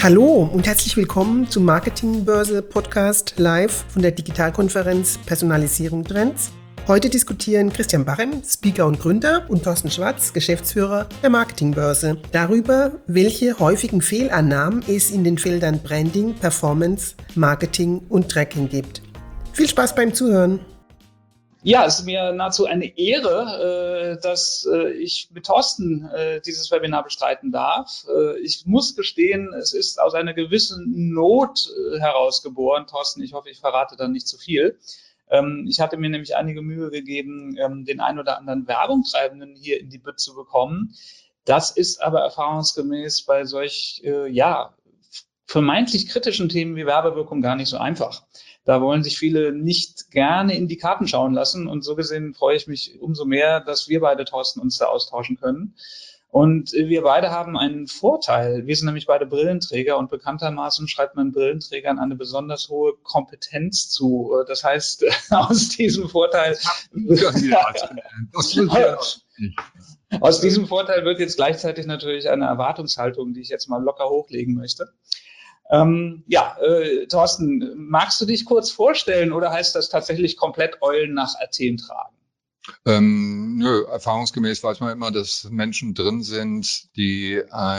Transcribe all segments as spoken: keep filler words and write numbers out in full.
Hallo und herzlich willkommen zum Marketingbörse Podcast live von der Digitalkonferenz Personalisierung Trends. Heute diskutieren Christian Barrem, Speaker und Gründer, und Thorsten Schwarz, Geschäftsführer der Marketingbörse, darüber, welche häufigen Fehlannahmen es in den Feldern Branding, Performance, Marketing und Tracking gibt. Viel Spaß beim Zuhören! Ja, es ist mir nahezu eine Ehre, dass ich mit Thorsten dieses Webinar bestreiten darf. Ich muss gestehen, es ist aus einer gewissen Not herausgeboren. Thorsten, ich hoffe, ich verrate dann nicht zu viel. Ich hatte mir nämlich einige Mühe gegeben, den ein oder anderen Werbungtreibenden hier in die Bütt zu bekommen. Das ist aber erfahrungsgemäß bei solch, ja, vermeintlich kritischen Themen wie Werbewirkung gar nicht so einfach. Da wollen sich viele nicht gerne in die Karten schauen lassen. Und so gesehen freue ich mich umso mehr, dass wir beide, Thorsten, uns da austauschen können. Und wir beide haben einen Vorteil. Wir sind nämlich beide Brillenträger und bekanntermaßen schreibt man Brillenträgern eine besonders hohe Kompetenz zu. Das heißt, aus diesem Vorteil, aus diesem Vorteil wird jetzt gleichzeitig natürlich eine Erwartungshaltung, die ich jetzt mal locker hochlegen möchte. Ähm, ja, äh, Thorsten, magst du dich kurz vorstellen oder heißt das tatsächlich komplett Eulen nach Athen tragen? Ähm, nö, erfahrungsgemäß weiß man immer, dass Menschen drin sind, die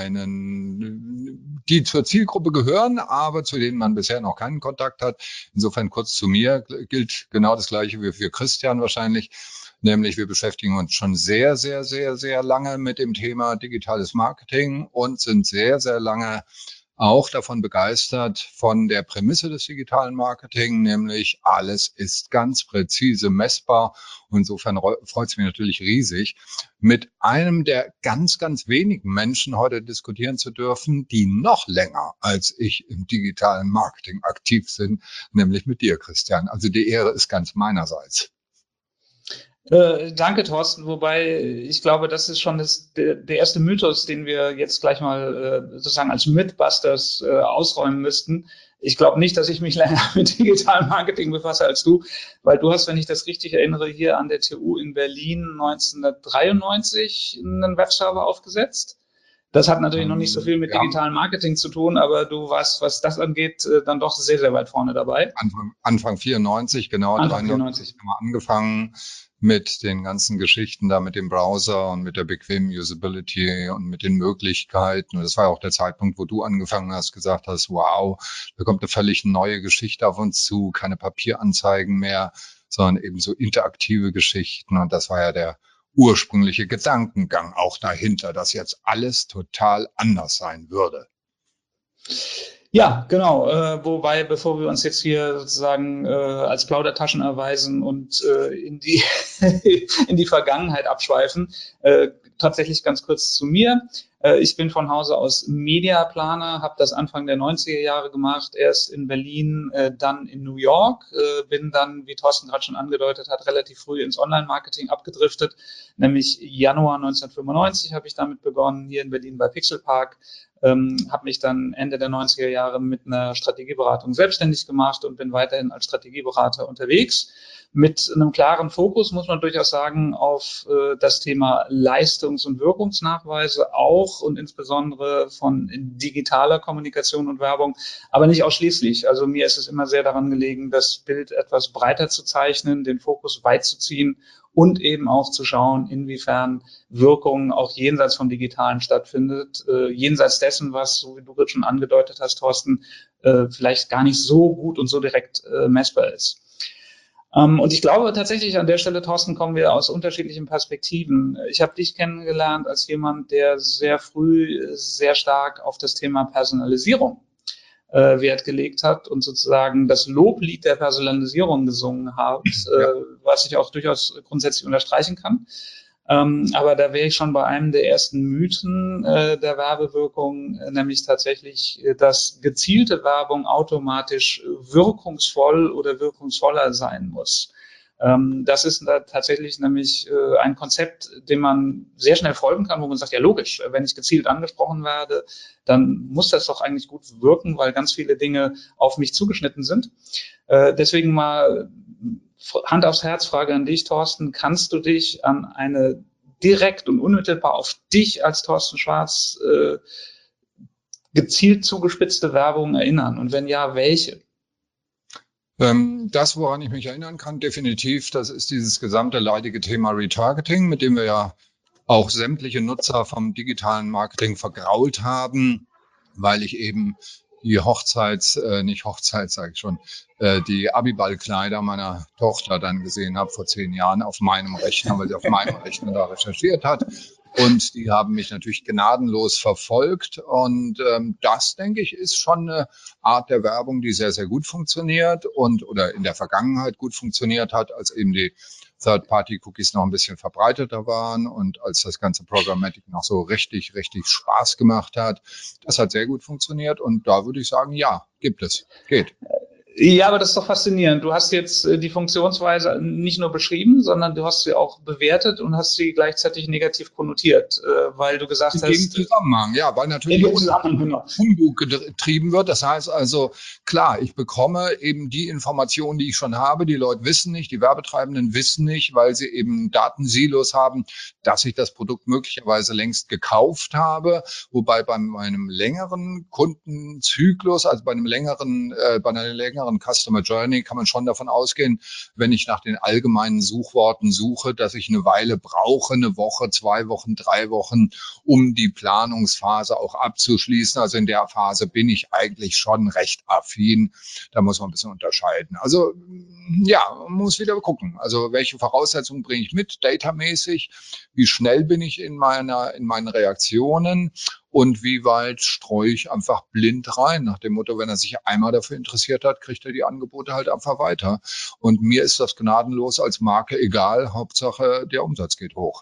einen, die zur Zielgruppe gehören, aber zu denen man bisher noch keinen Kontakt hat. Insofern kurz zu mir gilt genau das Gleiche wie für Christian wahrscheinlich. Nämlich wir beschäftigen uns schon sehr, sehr, sehr, sehr lange mit dem Thema digitales Marketing und sind sehr, sehr lange auch davon begeistert von der Prämisse des digitalen Marketing, nämlich alles ist ganz präzise messbar. Insofern freut es mich natürlich riesig, mit einem der ganz, ganz wenigen Menschen heute diskutieren zu dürfen, die noch länger als ich im digitalen Marketing aktiv sind, nämlich mit dir, Christian. Also die Ehre ist ganz meinerseits. Äh, danke, Thorsten. Wobei ich glaube, das ist schon das, der, der erste Mythos, den wir jetzt gleich mal äh, sozusagen als Mythbusters äh, ausräumen müssten. Ich glaube nicht, dass ich mich länger mit digitalem Marketing befasse als du, weil du hast, wenn ich das richtig erinnere, hier an der T U in Berlin neunzehnhundertdreiundneunzig einen Webserver aufgesetzt. Das hat natürlich noch nicht so viel mit ja. digitalem Marketing zu tun, aber du warst, was das angeht, dann doch sehr, sehr weit vorne dabei. Anfang, Anfang vierundneunzig, genau. Anfang vierundneunzig. Haben wir angefangen mit den ganzen Geschichten da, mit dem Browser und mit der bequemen Usability und mit den Möglichkeiten. Und das war ja auch der Zeitpunkt, wo du angefangen hast, gesagt hast, wow, da kommt eine völlig neue Geschichte auf uns zu, keine Papieranzeigen mehr, sondern eben so interaktive Geschichten. Und das war ja der ursprüngliche Gedankengang auch dahinter, dass jetzt alles total anders sein würde. Ja, genau. Äh, wobei, bevor wir uns jetzt hier sozusagen äh, als Plaudertaschen erweisen und äh, in die in die Vergangenheit abschweifen, äh, tatsächlich ganz kurz zu mir. Äh, ich bin von Hause aus Mediaplaner, habe das Anfang der neunziger Jahre gemacht, erst in Berlin, äh, dann in New York, äh, bin dann, wie Thorsten gerade schon angedeutet hat, relativ früh ins Online-Marketing abgedriftet, nämlich Januar neunzehnhundertfünfundneunzig habe ich damit begonnen, hier in Berlin bei Pixelpark. Ähm, habe mich dann Ende der neunziger Jahre mit einer Strategieberatung selbstständig gemacht und bin weiterhin als Strategieberater unterwegs. Mit einem klaren Fokus, muss man durchaus sagen, auf äh, das Thema Leistungs- und Wirkungsnachweise auch und insbesondere von digitaler Kommunikation und Werbung, aber nicht ausschließlich. Also mir ist es immer sehr daran gelegen, das Bild etwas breiter zu zeichnen, den Fokus weit zu ziehen und eben auch zu schauen, inwiefern Wirkung auch jenseits vom Digitalen stattfindet, äh, jenseits dessen, was, so wie du jetzt schon angedeutet hast, Thorsten, äh, vielleicht gar nicht so gut und so direkt äh, messbar ist. Ähm, und ich glaube tatsächlich an der Stelle, Thorsten, kommen wir aus unterschiedlichen Perspektiven. Ich habe dich kennengelernt als jemand, der sehr früh sehr stark auf das Thema Personalisierung äh, Wert gelegt hat und sozusagen das Loblied der Personalisierung gesungen hat, ja. äh, was ich auch durchaus grundsätzlich unterstreichen kann. Ähm, aber da wäre ich schon bei einem der ersten Mythen äh, der Werbewirkung, äh, nämlich tatsächlich, äh, dass gezielte Werbung automatisch wirkungsvoll oder wirkungsvoller sein muss. Ähm, das ist da tatsächlich nämlich äh, ein Konzept, dem man sehr schnell folgen kann, wo man sagt, ja logisch, wenn ich gezielt angesprochen werde, dann muss das doch eigentlich gut wirken, weil ganz viele Dinge auf mich zugeschnitten sind. Äh, deswegen mal Hand aufs Herz, Frage an dich, Thorsten. Kannst du dich an eine direkt und unmittelbar auf dich als Thorsten Schwarz äh, gezielt zugespitzte Werbung erinnern? Und wenn ja, welche? Ähm, das, woran ich mich erinnern kann, definitiv, das ist dieses gesamte leidige Thema Retargeting, mit dem wir ja auch sämtliche Nutzer vom digitalen Marketing vergrault haben, weil ich eben die Hochzeits, äh, nicht Hochzeits, sage ich schon, äh, die Abiballkleider meiner Tochter dann gesehen habe vor zehn Jahren auf meinem Rechner, weil sie auf meinem Rechner da recherchiert hat. Und die haben mich natürlich gnadenlos verfolgt. Und ähm, das, denke ich, ist schon eine Art der Werbung, die sehr, sehr gut funktioniert und oder in der Vergangenheit gut funktioniert hat, als eben die Third-Party-Cookies noch ein bisschen verbreiteter waren und als das ganze Programmatic noch so richtig, richtig Spaß gemacht hat. Das hat sehr gut funktioniert und da würde ich sagen, ja, gibt es, geht. Ja, aber das ist doch faszinierend. Du hast jetzt die Funktionsweise nicht nur beschrieben, sondern du hast sie auch bewertet und hast sie gleichzeitig negativ konnotiert, weil du gesagt in hast... Im Zusammenhang, ja, weil natürlich Unfug getrieben wird. Das heißt also, klar, ich bekomme eben die Informationen, die ich schon habe. Die Leute wissen nicht, die Werbetreibenden wissen nicht, weil sie eben Datensilos haben, dass ich das Produkt möglicherweise längst gekauft habe. Wobei bei meinem längeren Kundenzyklus, also bei einem längeren, äh, bei einer längeren Customer Journey kann man schon davon ausgehen, wenn ich nach den allgemeinen Suchworten suche, dass ich eine Weile brauche, eine Woche, zwei Wochen, drei Wochen, um die Planungsphase auch abzuschließen. Also in der Phase bin ich eigentlich schon recht affin. Da muss man ein bisschen unterscheiden. Also ja, man muss wieder gucken. Also welche Voraussetzungen bringe ich mit, datamäßig? Wie schnell bin ich in meiner, in meinen Reaktionen? Und wie weit streue ich einfach blind rein? Nach dem Motto, wenn er sich einmal dafür interessiert hat, kriegt er die Angebote halt einfach weiter. Und mir ist das gnadenlos als Marke egal. Hauptsache, der Umsatz geht hoch.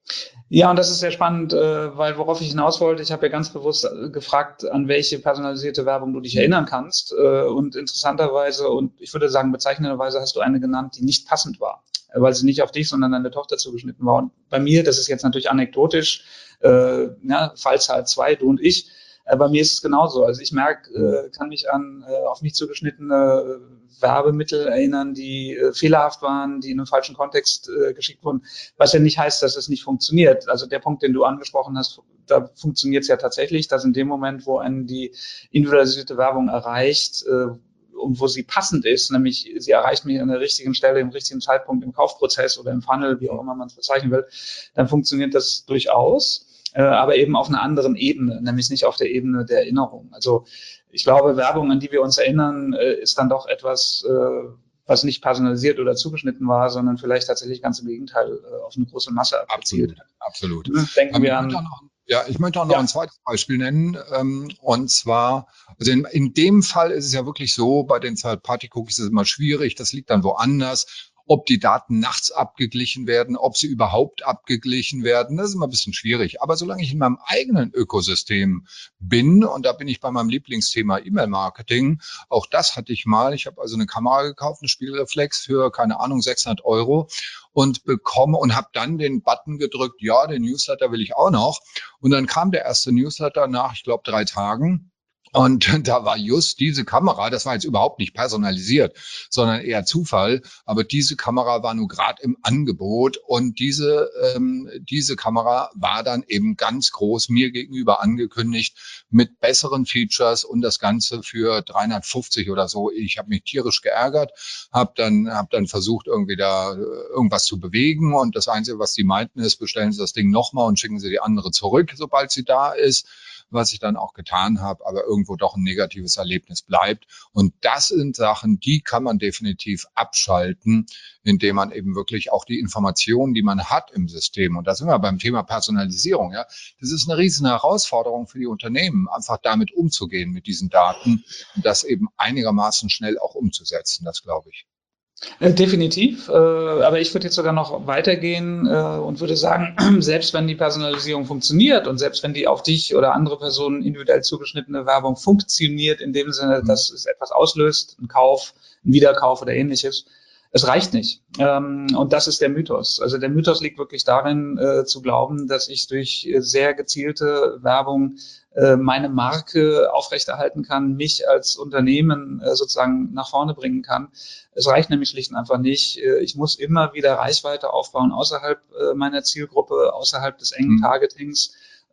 Ja, und das ist sehr spannend, weil worauf ich hinaus wollte, ich habe ja ganz bewusst gefragt, an welche personalisierte Werbung du dich erinnern kannst. Und interessanterweise und ich würde sagen bezeichnenderweise hast du eine genannt, die nicht passend war, weil sie nicht auf dich, sondern deine Tochter zugeschnitten war. Und bei mir, das ist jetzt natürlich anekdotisch, äh, ja, Fallzahl zwei, du und ich, äh, bei mir ist es genauso. Also ich merke, äh, kann mich an äh, auf mich zugeschnittene Werbemittel erinnern, die äh, fehlerhaft waren, die in einem falschen Kontext äh, geschickt wurden, was ja nicht heißt, dass es nicht funktioniert. Also der Punkt, den du angesprochen hast, da funktioniert es ja tatsächlich, dass in dem Moment, wo einen die individualisierte Werbung erreicht, äh, und wo sie passend ist, nämlich sie erreicht mich an der richtigen Stelle, im richtigen Zeitpunkt im Kaufprozess oder im Funnel, wie auch immer man es bezeichnen will, dann funktioniert das durchaus, äh, aber eben auf einer anderen Ebene, nämlich nicht auf der Ebene der Erinnerung. Also ich glaube, Werbung, an die wir uns erinnern, äh, ist dann doch etwas, äh, was nicht personalisiert oder zugeschnitten war, sondern vielleicht tatsächlich ganz im Gegenteil äh, auf eine große Masse abgezielt. Absolut, absolut. Ne? Denken wir an... Ja, ich möchte auch noch ja. ein zweites Beispiel nennen. Ähm, und zwar, also in, in dem Fall ist es ja wirklich so, bei den Third-Party-Cookies ist es immer schwierig, das liegt dann woanders. Ob die Daten nachts abgeglichen werden, ob sie überhaupt abgeglichen werden, das ist immer ein bisschen schwierig. Aber solange ich in meinem eigenen Ökosystem bin, und da bin ich bei meinem Lieblingsthema E-Mail-Marketing, auch das hatte ich mal. Ich habe also eine Kamera gekauft, eine Spiegelreflex für, keine Ahnung, sechshundert Euro und bekomme und habe dann den Button gedrückt, ja, den Newsletter will ich auch noch. Und dann kam der erste Newsletter nach, ich glaube, drei Tagen. Und da war just diese Kamera, das war jetzt überhaupt nicht personalisiert, sondern eher Zufall, aber diese Kamera war nur gerade im Angebot und diese ähm, diese Kamera war dann eben ganz groß mir gegenüber angekündigt mit besseren Features und das Ganze für dreihundertfünfzig oder so. Ich habe mich tierisch geärgert, habe dann hab dann versucht, irgendwie da irgendwas zu bewegen und das Einzige, was die meinten, ist, bestellen Sie das Ding nochmal und schicken Sie die andere zurück, sobald sie da ist. Was ich dann auch getan habe, aber irgendwo doch ein negatives Erlebnis bleibt. Und das sind Sachen, die kann man definitiv abschalten, indem man eben wirklich auch die Informationen, die man hat im System, und da sind wir beim Thema Personalisierung, ja, das ist eine riesen Herausforderung für die Unternehmen, einfach damit umzugehen mit diesen Daten und das eben einigermaßen schnell auch umzusetzen, das glaube ich. Definitiv, aber ich würde jetzt sogar noch weitergehen und würde sagen, selbst wenn die Personalisierung funktioniert und selbst wenn die auf dich oder andere Personen individuell zugeschnittene Werbung funktioniert, in dem Sinne, dass es etwas auslöst, ein Kauf, ein Wiederkauf oder ähnliches, es reicht nicht. Und das ist der Mythos. Also der Mythos liegt wirklich darin, zu glauben, dass ich durch sehr gezielte Werbung meine Marke aufrechterhalten kann, mich als Unternehmen sozusagen nach vorne bringen kann. Es reicht nämlich schlicht und einfach nicht. Ich muss immer wieder Reichweite aufbauen außerhalb meiner Zielgruppe, außerhalb des engen Targetings.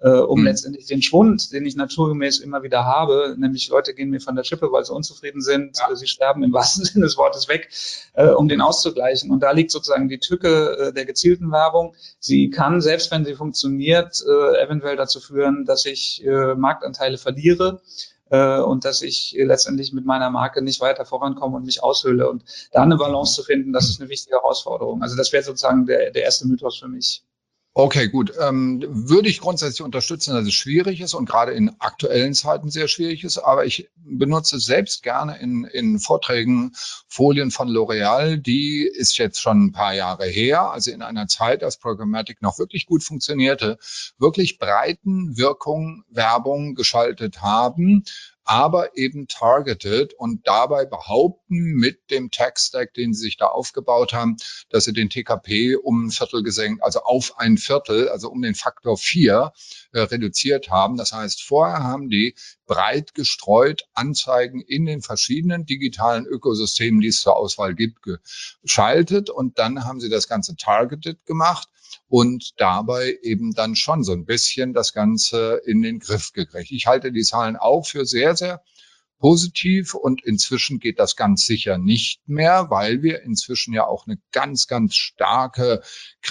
äh, um hm. letztendlich den Schwund, den ich naturgemäß immer wieder habe, nämlich Leute gehen mir von der Schippe, weil sie unzufrieden sind, ja. sie sterben im wahrsten Sinne des Wortes weg, äh, um den auszugleichen. Und da liegt sozusagen die Tücke äh, der gezielten Werbung. Sie kann, selbst wenn sie funktioniert, äh, eventuell dazu führen, dass ich äh, Marktanteile verliere, und dass ich letztendlich mit meiner Marke nicht weiter vorankomme und mich aushöhle. Und da eine Balance zu finden, das ist eine wichtige Herausforderung. Also das wäre sozusagen der, der erste Mythos für mich. Okay, gut. Ähm, würde ich grundsätzlich unterstützen, dass es schwierig ist und gerade in aktuellen Zeiten sehr schwierig ist. Aber ich benutze selbst gerne in, in Vorträgen Folien von L'Oreal. Die ist jetzt schon ein paar Jahre her, also in einer Zeit, als Programmatic noch wirklich gut funktionierte, wirklich breiten Wirkung Werbung geschaltet haben, aber eben targeted und dabei behaupten mit dem Tech-Stack, den sie sich da aufgebaut haben, dass sie den T K P um ein Viertel gesenkt, also auf ein Viertel, also um den Faktor vier äh, reduziert haben. Das heißt, vorher haben die breit gestreut Anzeigen in den verschiedenen digitalen Ökosystemen, die es zur Auswahl gibt, geschaltet und dann haben sie das Ganze targeted gemacht und dabei eben dann schon so ein bisschen das Ganze in den Griff gekriegt. Ich halte die Zahlen auch für sehr, sehr positiv und inzwischen geht das ganz sicher nicht mehr, weil wir inzwischen ja auch eine ganz, ganz starke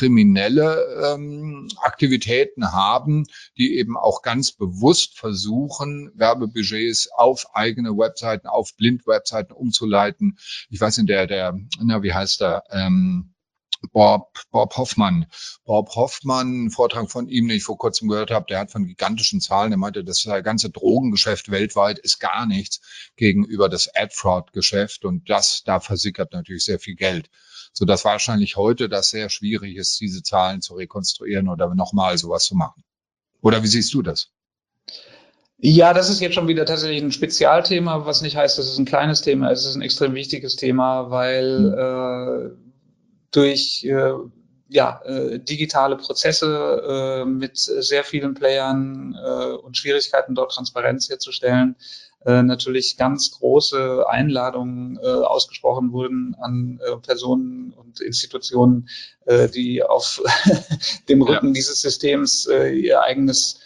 kriminelle ähm, Aktivitäten haben, die eben auch ganz bewusst versuchen, Werbebudgets auf eigene Webseiten, auf Blind-Webseiten umzuleiten. Ich weiß nicht, der, der, na, wie heißt der, ähm, Bob, Bob Hoffmann. Bob Hoffmann, einen Vortrag von ihm, den ich vor kurzem gehört habe, der hat von gigantischen Zahlen, der meinte, das ganze Drogengeschäft weltweit ist gar nichts gegenüber das Ad-Fraud-Geschäft und das, da versickert natürlich sehr viel Geld. So dass wahrscheinlich heute das sehr schwierig ist, diese Zahlen zu rekonstruieren oder nochmal sowas zu machen. Oder wie siehst du das? Ja, das ist jetzt schon wieder tatsächlich ein Spezialthema, was nicht heißt, dass es ein kleines Thema ist. Es ist ein extrem wichtiges Thema, weil äh, durch äh, ja, äh, digitale Prozesse äh, mit sehr vielen Playern äh, und Schwierigkeiten, dort Transparenz herzustellen, äh, natürlich ganz große Einladungen äh, ausgesprochen wurden an äh, Personen und Institutionen, äh, die auf dem Rücken ja. dieses Systems äh, ihr eigenes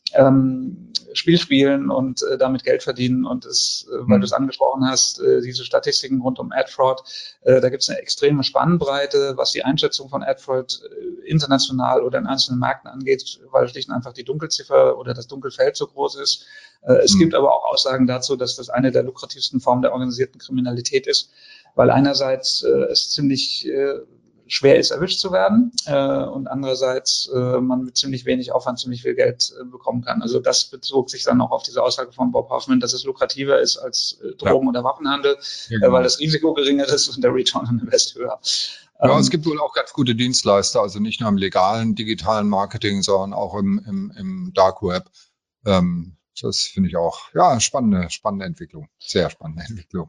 ähm, Spiel spielen und äh, damit Geld verdienen. Und es, äh, weil mhm. du es angesprochen hast, äh, diese Statistiken rund um Ad-Fraud, äh, da gibt es eine extreme Spannbreite, was die Einschätzung von Ad-Fraud äh, international oder in einzelnen Märkten angeht, weil schlicht und einfach die Dunkelziffer oder das Dunkelfeld so groß ist. Äh, es mhm. gibt aber auch Aussagen dazu, dass das eine der lukrativsten Formen der organisierten Kriminalität ist, weil einerseits äh, es ziemlich äh, schwer ist, erwischt zu werden äh, und andererseits äh, man mit ziemlich wenig Aufwand ziemlich viel Geld äh, bekommen kann. Also das bezog sich dann auch auf diese Aussage von Bob Hoffman, dass es lukrativer ist als äh, Drogen- ja. oder Waffenhandel, ja, genau. äh, weil das Risiko geringer ist und der Return on Invest höher. Ja, ähm, es gibt wohl auch ganz gute Dienstleister, also nicht nur im legalen digitalen Marketing, sondern auch im, im, im Dark Web. Ähm, Das finde ich auch, ja, spannende, spannende Entwicklung. Sehr spannende Entwicklung.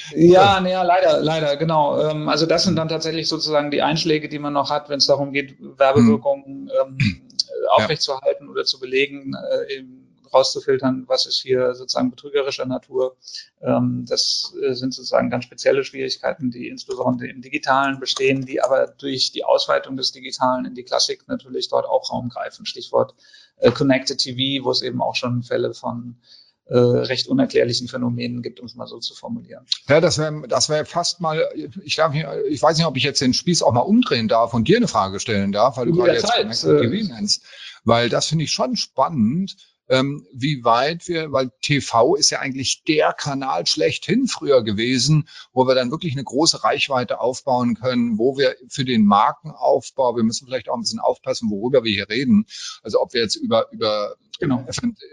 Ja, naja, leider, leider, genau. Also das sind dann tatsächlich sozusagen die Einschläge, die man noch hat, wenn es darum geht, Werbewirkungen ähm, aufrechtzuerhalten ja. oder zu belegen, äh, eben rauszufiltern, was ist hier sozusagen betrügerischer Natur. Ähm, das äh, sind sozusagen ganz spezielle Schwierigkeiten, die insbesondere im Digitalen bestehen, die aber durch die Ausweitung des Digitalen in die Klassik natürlich dort auch Raum greifen. Stichwort äh, Connected T V, wo es eben auch schon Fälle von äh, recht unerklärlichen Phänomenen gibt, um es mal so zu formulieren. Ja, das wäre das wär fast mal, ich, darf, ich weiß nicht, ob ich jetzt den Spieß auch mal umdrehen darf und dir eine Frage stellen darf, weil du gerade jetzt Connected T V nennst, weil das finde ich schon spannend, ähm, wie weit wir, weil T V ist ja eigentlich der Kanal schlechthin früher gewesen, wo wir dann wirklich eine große Reichweite aufbauen können, wo wir für den Markenaufbau, wir müssen vielleicht auch ein bisschen aufpassen, worüber wir hier reden, also ob wir jetzt über, über genau.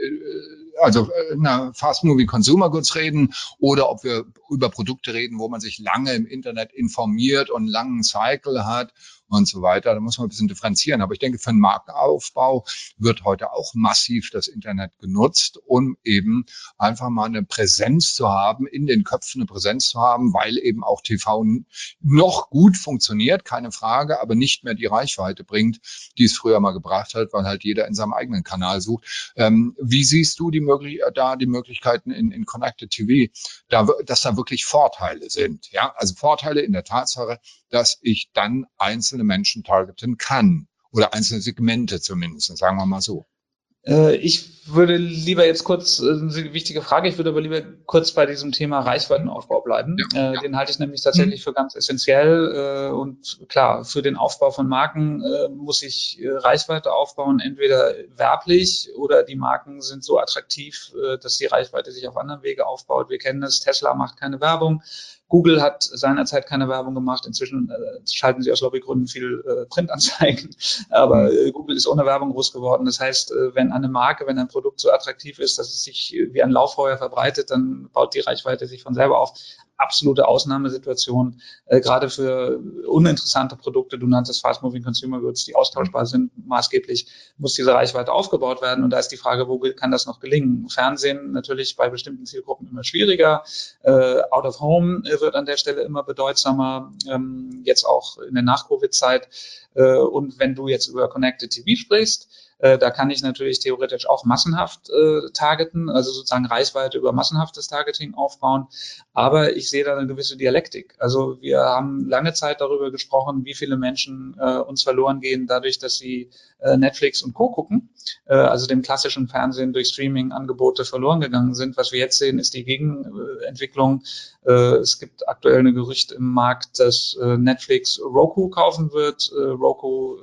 also na, Fast Moving Consumer Goods reden oder ob wir über Produkte reden, wo man sich lange im Internet informiert und einen langen Cycle hat und so weiter. Da muss man ein bisschen differenzieren. Aber ich denke, für den Markenaufbau wird heute auch massiv das Internet genutzt, um eben einfach mal eine Präsenz zu haben, in den Köpfen eine Präsenz zu haben, weil eben auch T V noch gut funktioniert, keine Frage, aber nicht mehr die Reichweite bringt, die es früher mal gebracht hat, weil halt jeder in seinem eigenen Kanal sucht. Ähm, wie siehst du die möglich da die Möglichkeiten in, in Connected T V, da, dass da wirklich Vorteile sind? Ja, also Vorteile in der Tatsache, dass ich dann einzelne Menschen targeten kann oder einzelne Segmente zumindest, sagen wir mal so. Ich würde lieber jetzt kurz, eine wichtige Frage, ich würde aber lieber kurz bei diesem Thema Reichweitenaufbau bleiben. Ja, ja. Den halte ich nämlich tatsächlich für ganz essentiell. Und klar, für den Aufbau von Marken muss ich Reichweite aufbauen, entweder werblich oder die Marken sind so attraktiv, dass die Reichweite sich auf anderen Wege aufbaut. Wir kennen es, Tesla macht keine Werbung. Google hat seinerzeit keine Werbung gemacht. Inzwischen äh, schalten sie aus Lobbygründen viel äh, Printanzeigen. Aber äh, Google ist ohne Werbung groß geworden. Das heißt, äh, wenn eine Marke, wenn ein Produkt so attraktiv ist, dass es sich wie ein Lauffeuer verbreitet, dann baut die Reichweite sich von selber auf. Absolute Ausnahmesituation, äh, gerade für uninteressante Produkte, du nanntest Fast Moving Consumer Goods, die austauschbar sind, maßgeblich muss diese Reichweite aufgebaut werden. Und da ist die Frage, wo kann das noch gelingen? Fernsehen natürlich bei bestimmten Zielgruppen immer schwieriger. Äh, Out of Home wird an der Stelle immer bedeutsamer, ähm, jetzt auch in der Nach-Covid-Zeit. Äh, und wenn du jetzt über Connected T V sprichst, Äh, da kann ich natürlich theoretisch auch massenhaft äh, targeten, also sozusagen Reichweite über massenhaftes Targeting aufbauen. Aber ich sehe da eine gewisse Dialektik. Also wir haben lange Zeit darüber gesprochen, wie viele Menschen äh, uns verloren gehen, dadurch, dass sie äh, Netflix und Co. gucken, äh, also dem klassischen Fernsehen durch Streaming-Angebote verloren gegangen sind. Was wir jetzt sehen, ist die Gegenentwicklung. Äh, es gibt aktuell ein Gerücht im Markt, dass äh, Netflix Roku kaufen wird. Äh, Roku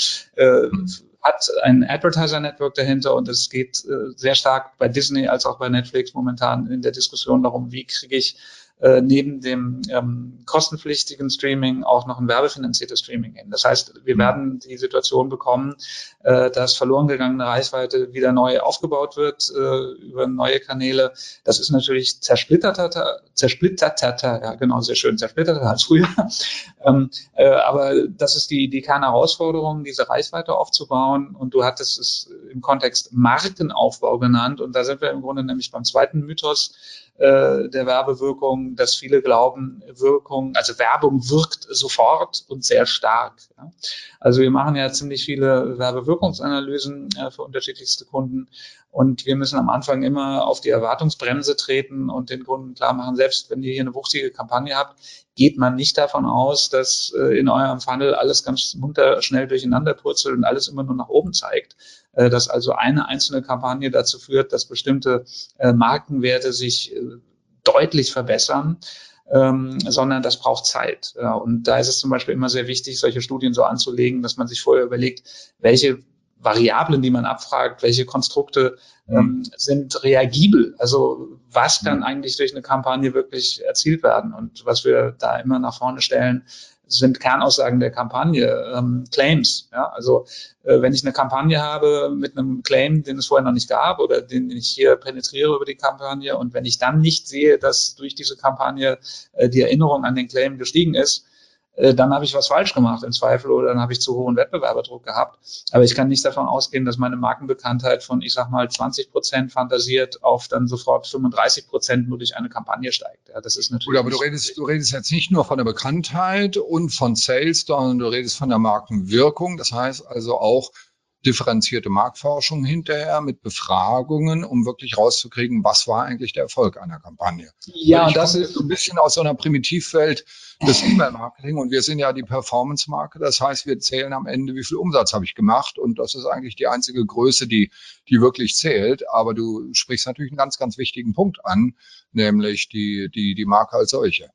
äh, hat ein Advertiser-Network dahinter und es geht äh, sehr stark bei Disney als auch bei Netflix momentan in der Diskussion darum, wie kriege ich äh, neben dem ähm, kostenpflichtigen Streaming auch noch ein werbefinanziertes Streaming hin. Das heißt, wir werden die Situation bekommen, äh, dass verloren gegangene Reichweite wieder neu aufgebaut wird äh, über neue Kanäle. Das ist natürlich zersplitterter, zersplitterter, ja genau, sehr schön, zersplitterter als früher. ähm, äh, aber das ist die, die Kernherausforderung, diese Reichweite aufzubauen. Und du hattest es im Kontext Markenaufbau genannt. Und da sind wir im Grunde nämlich beim zweiten Mythos äh, der Werbewirkung, dass viele glauben, Wirkung, also Werbung wirkt sofort und sehr stark. Ja. Also wir machen ja ziemlich viele Werbewirkungsanalysen äh, für unterschiedlichste Kunden. Und wir müssen am Anfang immer auf die Erwartungsbremse treten und den Kunden klar machen, selbst wenn ihr hier eine wuchtige Kampagne habt, geht man nicht davon aus, dass äh, in eurem Funnel alles ganz munter schnell durcheinander purzelt und alles immer nur nach oben zeigt. Äh, dass also eine einzelne Kampagne dazu führt, dass bestimmte äh, Markenwerte sich äh, deutlich verbessern. Ähm, sondern das braucht Zeit. Ja, und da ist es zum Beispiel immer sehr wichtig, solche Studien so anzulegen, dass man sich vorher überlegt, welche Variablen, die man abfragt, welche Konstrukte ähm, sind reagibel. Also was kann eigentlich durch eine Kampagne wirklich erzielt werden? Und was wir da immer nach vorne stellen, sind Kernaussagen der Kampagne, ähm, Claims. Ja? Also äh, wenn ich eine Kampagne habe mit einem Claim, den es vorher noch nicht gab oder den ich hier penetriere über die Kampagne und wenn ich dann nicht sehe, dass durch diese Kampagne äh, die Erinnerung an den Claim gestiegen ist, dann habe ich was falsch gemacht im Zweifel oder dann habe ich zu hohen Wettbewerberdruck gehabt. Aber ich kann nicht davon ausgehen, dass meine Markenbekanntheit von, ich sag mal, zwanzig Prozent fantasiert auf dann sofort fünfunddreißig Prozent nur durch eine Kampagne steigt. Ja, das ist natürlich. Gut, aber du redest, du redest jetzt nicht nur von der Bekanntheit und von Sales, sondern du redest von der Markenwirkung. Das heißt also auch differenzierte Marktforschung hinterher mit Befragungen, um wirklich rauszukriegen, was war eigentlich der Erfolg einer Kampagne. Ja, und das ist so ein bisschen aus so einer Primitivwelt des E-Mail-Marketing und wir sind ja die Performance-Marke. Das heißt, wir zählen am Ende, wie viel Umsatz habe ich gemacht und das ist eigentlich die einzige Größe, die, die wirklich zählt. Aber du sprichst natürlich einen ganz, ganz wichtigen Punkt an, nämlich die, die, die Marke als solche.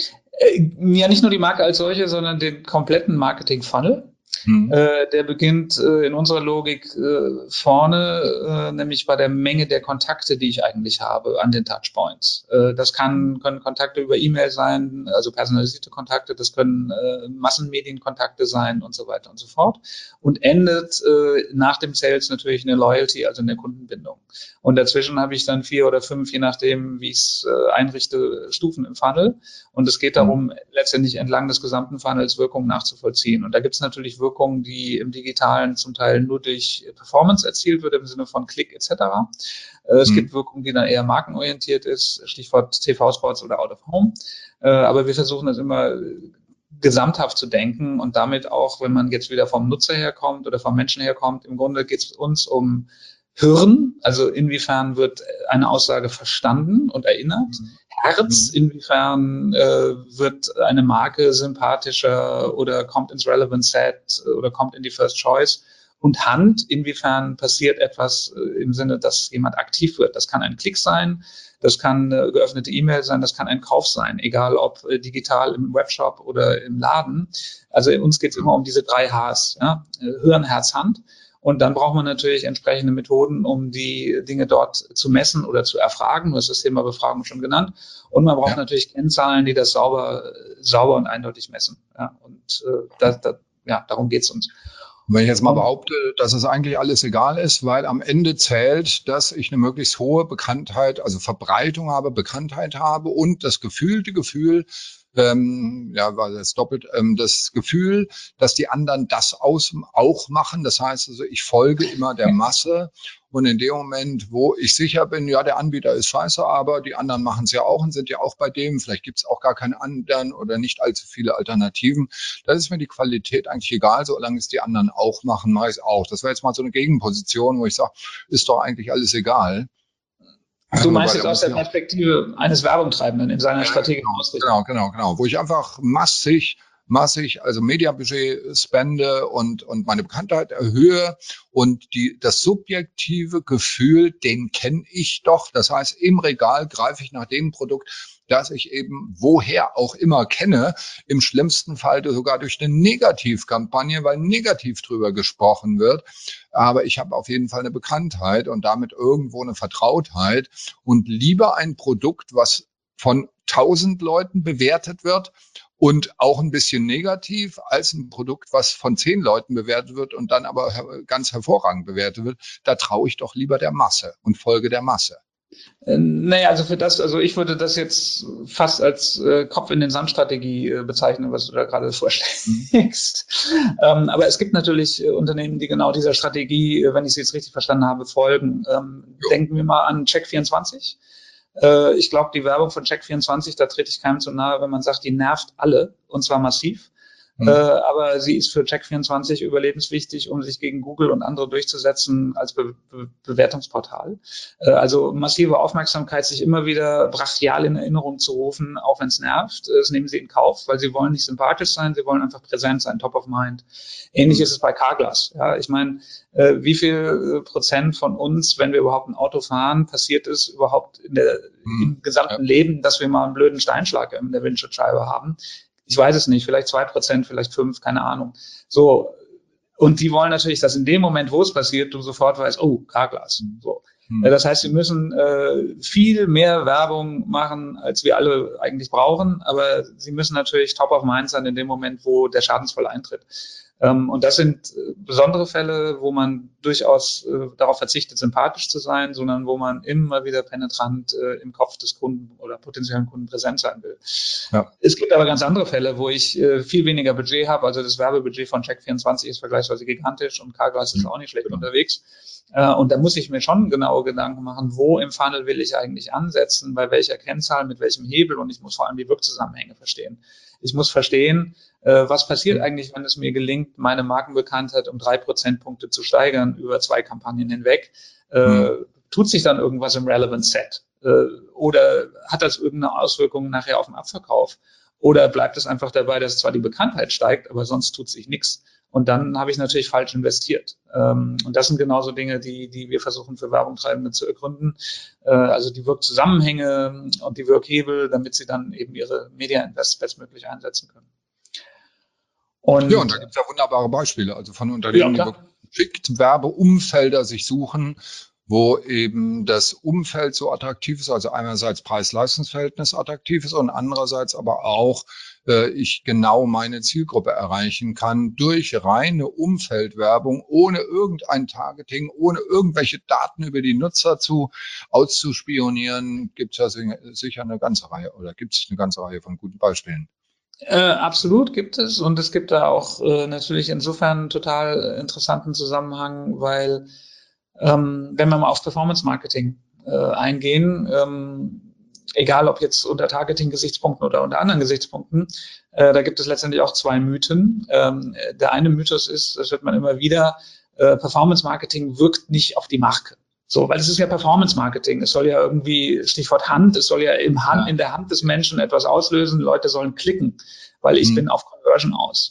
Ja, nicht nur die Marke als solche, sondern den kompletten Marketing-Funnel. Mhm. Äh, der beginnt äh, in unserer Logik äh, vorne, äh, nämlich bei der Menge der Kontakte, die ich eigentlich habe an den Touchpoints. Äh, das kann, können Kontakte über E-Mail sein, also personalisierte Kontakte, das können äh, Massenmedienkontakte sein und so weiter und so fort. Und endet äh, nach dem Sales natürlich eine Loyalty, also eine Kundenbindung. Und dazwischen habe ich dann vier oder fünf, je nachdem, wie ich es äh, einrichte, Stufen im Funnel. Und es geht darum, mhm. letztendlich entlang des gesamten Funnels Wirkung nachzuvollziehen. Und da gibt es natürlich Wirkung, die im Digitalen zum Teil nur durch Performance erzielt wird, im Sinne von Klick et cetera. Es mhm. gibt Wirkung, die dann eher markenorientiert ist, Stichwort T V-Spots oder Out of Home. Aber wir versuchen das immer gesamthaft zu denken und damit auch, wenn man jetzt wieder vom Nutzer herkommt oder vom Menschen herkommt, im Grunde geht es uns um Hirn, also inwiefern wird eine Aussage verstanden und erinnert. Herz, inwiefern äh, wird eine Marke sympathischer oder kommt ins Relevant Set oder kommt in die First Choice Und Hand, inwiefern passiert etwas äh, im Sinne, dass jemand aktiv wird. Das kann ein Klick sein, das kann eine geöffnete E-Mail sein, das kann ein Kauf sein, egal ob äh, digital im Webshop oder im Laden. Also in uns geht es immer um diese drei Hs, ja? Hirn, Herz, Hand. Und dann braucht man natürlich entsprechende Methoden, um die Dinge dort zu messen oder zu erfragen. Du hast das Thema Befragung schon genannt. Und man braucht ja. natürlich Kennzahlen, die das sauber, sauber und eindeutig messen. Ja, und äh, da, da, ja, darum geht's uns. Wenn ich jetzt mal behaupte, dass es eigentlich alles egal ist, weil am Ende zählt, dass ich eine möglichst hohe Bekanntheit, also Verbreitung habe, Bekanntheit habe und das gefühlte Gefühl, ähm, ja, war das doppelt, ähm, das Gefühl, dass die anderen das aus, auch machen. Das heißt also, ich folge immer der Masse. Und in dem Moment, wo ich sicher bin, ja, der Anbieter ist scheiße, aber die anderen machen es ja auch und sind ja auch bei dem. Vielleicht gibt es auch gar keinen anderen oder nicht allzu viele Alternativen. Da ist mir die Qualität eigentlich egal, solange es die anderen auch machen, mache ich es auch. Das wäre jetzt mal so eine Gegenposition, wo ich sage, ist doch eigentlich alles egal. Du meinst jetzt aus der Perspektive eines Werbungtreibenden in seiner Strategie. Genau, genau, genau. Wo ich einfach massig massig, also Mediabudget spende und, und meine Bekanntheit erhöhe und die, das subjektive Gefühl, den kenne ich doch. Das heißt, im Regal greife ich nach dem Produkt, das ich eben woher auch immer kenne, im schlimmsten Fall sogar durch eine Negativkampagne, weil negativ drüber gesprochen wird. Aber ich habe auf jeden Fall eine Bekanntheit und damit irgendwo eine Vertrautheit und lieber ein Produkt, was von tausend Leuten bewertet wird und auch ein bisschen negativ als ein Produkt, was von zehn Leuten bewertet wird und dann aber ganz hervorragend bewertet wird. Da traue ich doch lieber der Masse und folge der Masse. Naja, also für das, also ich würde das jetzt fast als äh, Kopf in den Sand-Strategie äh, bezeichnen, was du da gerade vorschlägst. Mhm. ähm, aber es gibt natürlich äh, Unternehmen, die genau dieser Strategie, äh, wenn ich sie jetzt richtig verstanden habe, folgen. Ähm, denken wir mal an Check vierundzwanzig. Äh, ich glaube, die Werbung von Check vierundzwanzig, da trete ich keinem zu nahe, wenn man sagt, die nervt alle und zwar massiv. Mhm. Äh, aber sie ist für Check vierundzwanzig überlebenswichtig, um sich gegen Google und andere durchzusetzen als Be- Be- Bewertungsportal. Äh, also massive Aufmerksamkeit, sich immer wieder brachial in Erinnerung zu rufen, auch wenn es nervt. Das nehmen sie in Kauf, weil sie wollen nicht sympathisch sein, sie wollen einfach präsent sein, top of mind. Ähnlich mhm. ist es bei Carglass. Ja, ich meine, äh, wie viel Prozent von uns, wenn wir überhaupt ein Auto fahren, passiert es überhaupt in der, mhm. im gesamten ja. Leben, dass wir mal einen blöden Steinschlag in der Windschutzscheibe haben? Ich weiß es nicht, vielleicht zwei Prozent, vielleicht fünf, keine Ahnung. So. Und die wollen natürlich, dass in dem Moment, wo es passiert, du sofort weißt, oh, Carglass. So. Hm. Das heißt, sie müssen äh, viel mehr Werbung machen, als wir alle eigentlich brauchen. Aber sie müssen natürlich top of mind sein in dem Moment, wo der Schadensfall eintritt. Ähm, und das sind äh, besondere Fälle, wo man durchaus äh, darauf verzichtet, sympathisch zu sein, sondern wo man immer wieder penetrant äh, im Kopf des Kunden oder potenziellen Kunden präsent sein will. Ja. Es gibt aber ganz andere Fälle, wo ich äh, viel weniger Budget habe. Also das Werbebudget von Check vierundzwanzig ist vergleichsweise gigantisch und Carglass ist auch nicht schlecht unterwegs. Äh, und da muss ich mir schon genaue Gedanken machen, wo im Funnel will ich eigentlich ansetzen, bei welcher Kennzahl, mit welchem Hebel, und ich muss vor allem die Wirkzusammenhänge verstehen. Ich muss verstehen, äh, was passiert eigentlich, wenn es mir gelingt, meine Markenbekanntheit um drei Prozentpunkte zu steigern über zwei Kampagnen hinweg. Äh, mhm. Tut sich dann irgendwas im Relevant Set? Äh, oder hat das irgendeine Auswirkung nachher auf den Abverkauf? Oder bleibt es einfach dabei, dass zwar die Bekanntheit steigt, aber sonst tut sich nichts? Und dann habe ich natürlich falsch investiert. Ähm, und das sind genauso Dinge, die, die wir versuchen für Werbungtreibende zu ergründen. Äh, also die Wirkzusammenhänge und die Wirkhebel, damit sie dann eben ihre Media-Invests bestmöglich einsetzen können. Und ja, und da gibt es ja wunderbare Beispiele, also von Unternehmen, ja, die geschickt Werbeumfelder sich suchen, wo eben das Umfeld so attraktiv ist, also einerseits Preis-Leistungs-Verhältnis attraktiv ist und andererseits aber auch äh, ich genau meine Zielgruppe erreichen kann durch reine Umfeldwerbung, ohne irgendein Targeting, ohne irgendwelche Daten über die Nutzer zu auszuspionieren, gibt es ja sicher eine ganze Reihe oder gibt es eine ganze Reihe von guten Beispielen. Äh, absolut gibt es, und es gibt da auch äh, natürlich insofern einen total interessanten Zusammenhang, weil ähm, wenn wir mal auf Performance-Marketing äh, eingehen, ähm, egal ob jetzt unter Targeting-Gesichtspunkten oder unter anderen Gesichtspunkten, äh, da gibt es letztendlich auch zwei Mythen. Ähm, der eine Mythos ist, das hört man immer wieder, äh, Performance-Marketing wirkt nicht auf die Marke. So, weil es ist ja Performance-Marketing. Es soll ja irgendwie, Stichwort Hand, es soll ja im Hand, in der Hand des Menschen etwas auslösen. Leute sollen klicken, weil ich mhm. bin auf Conversion aus.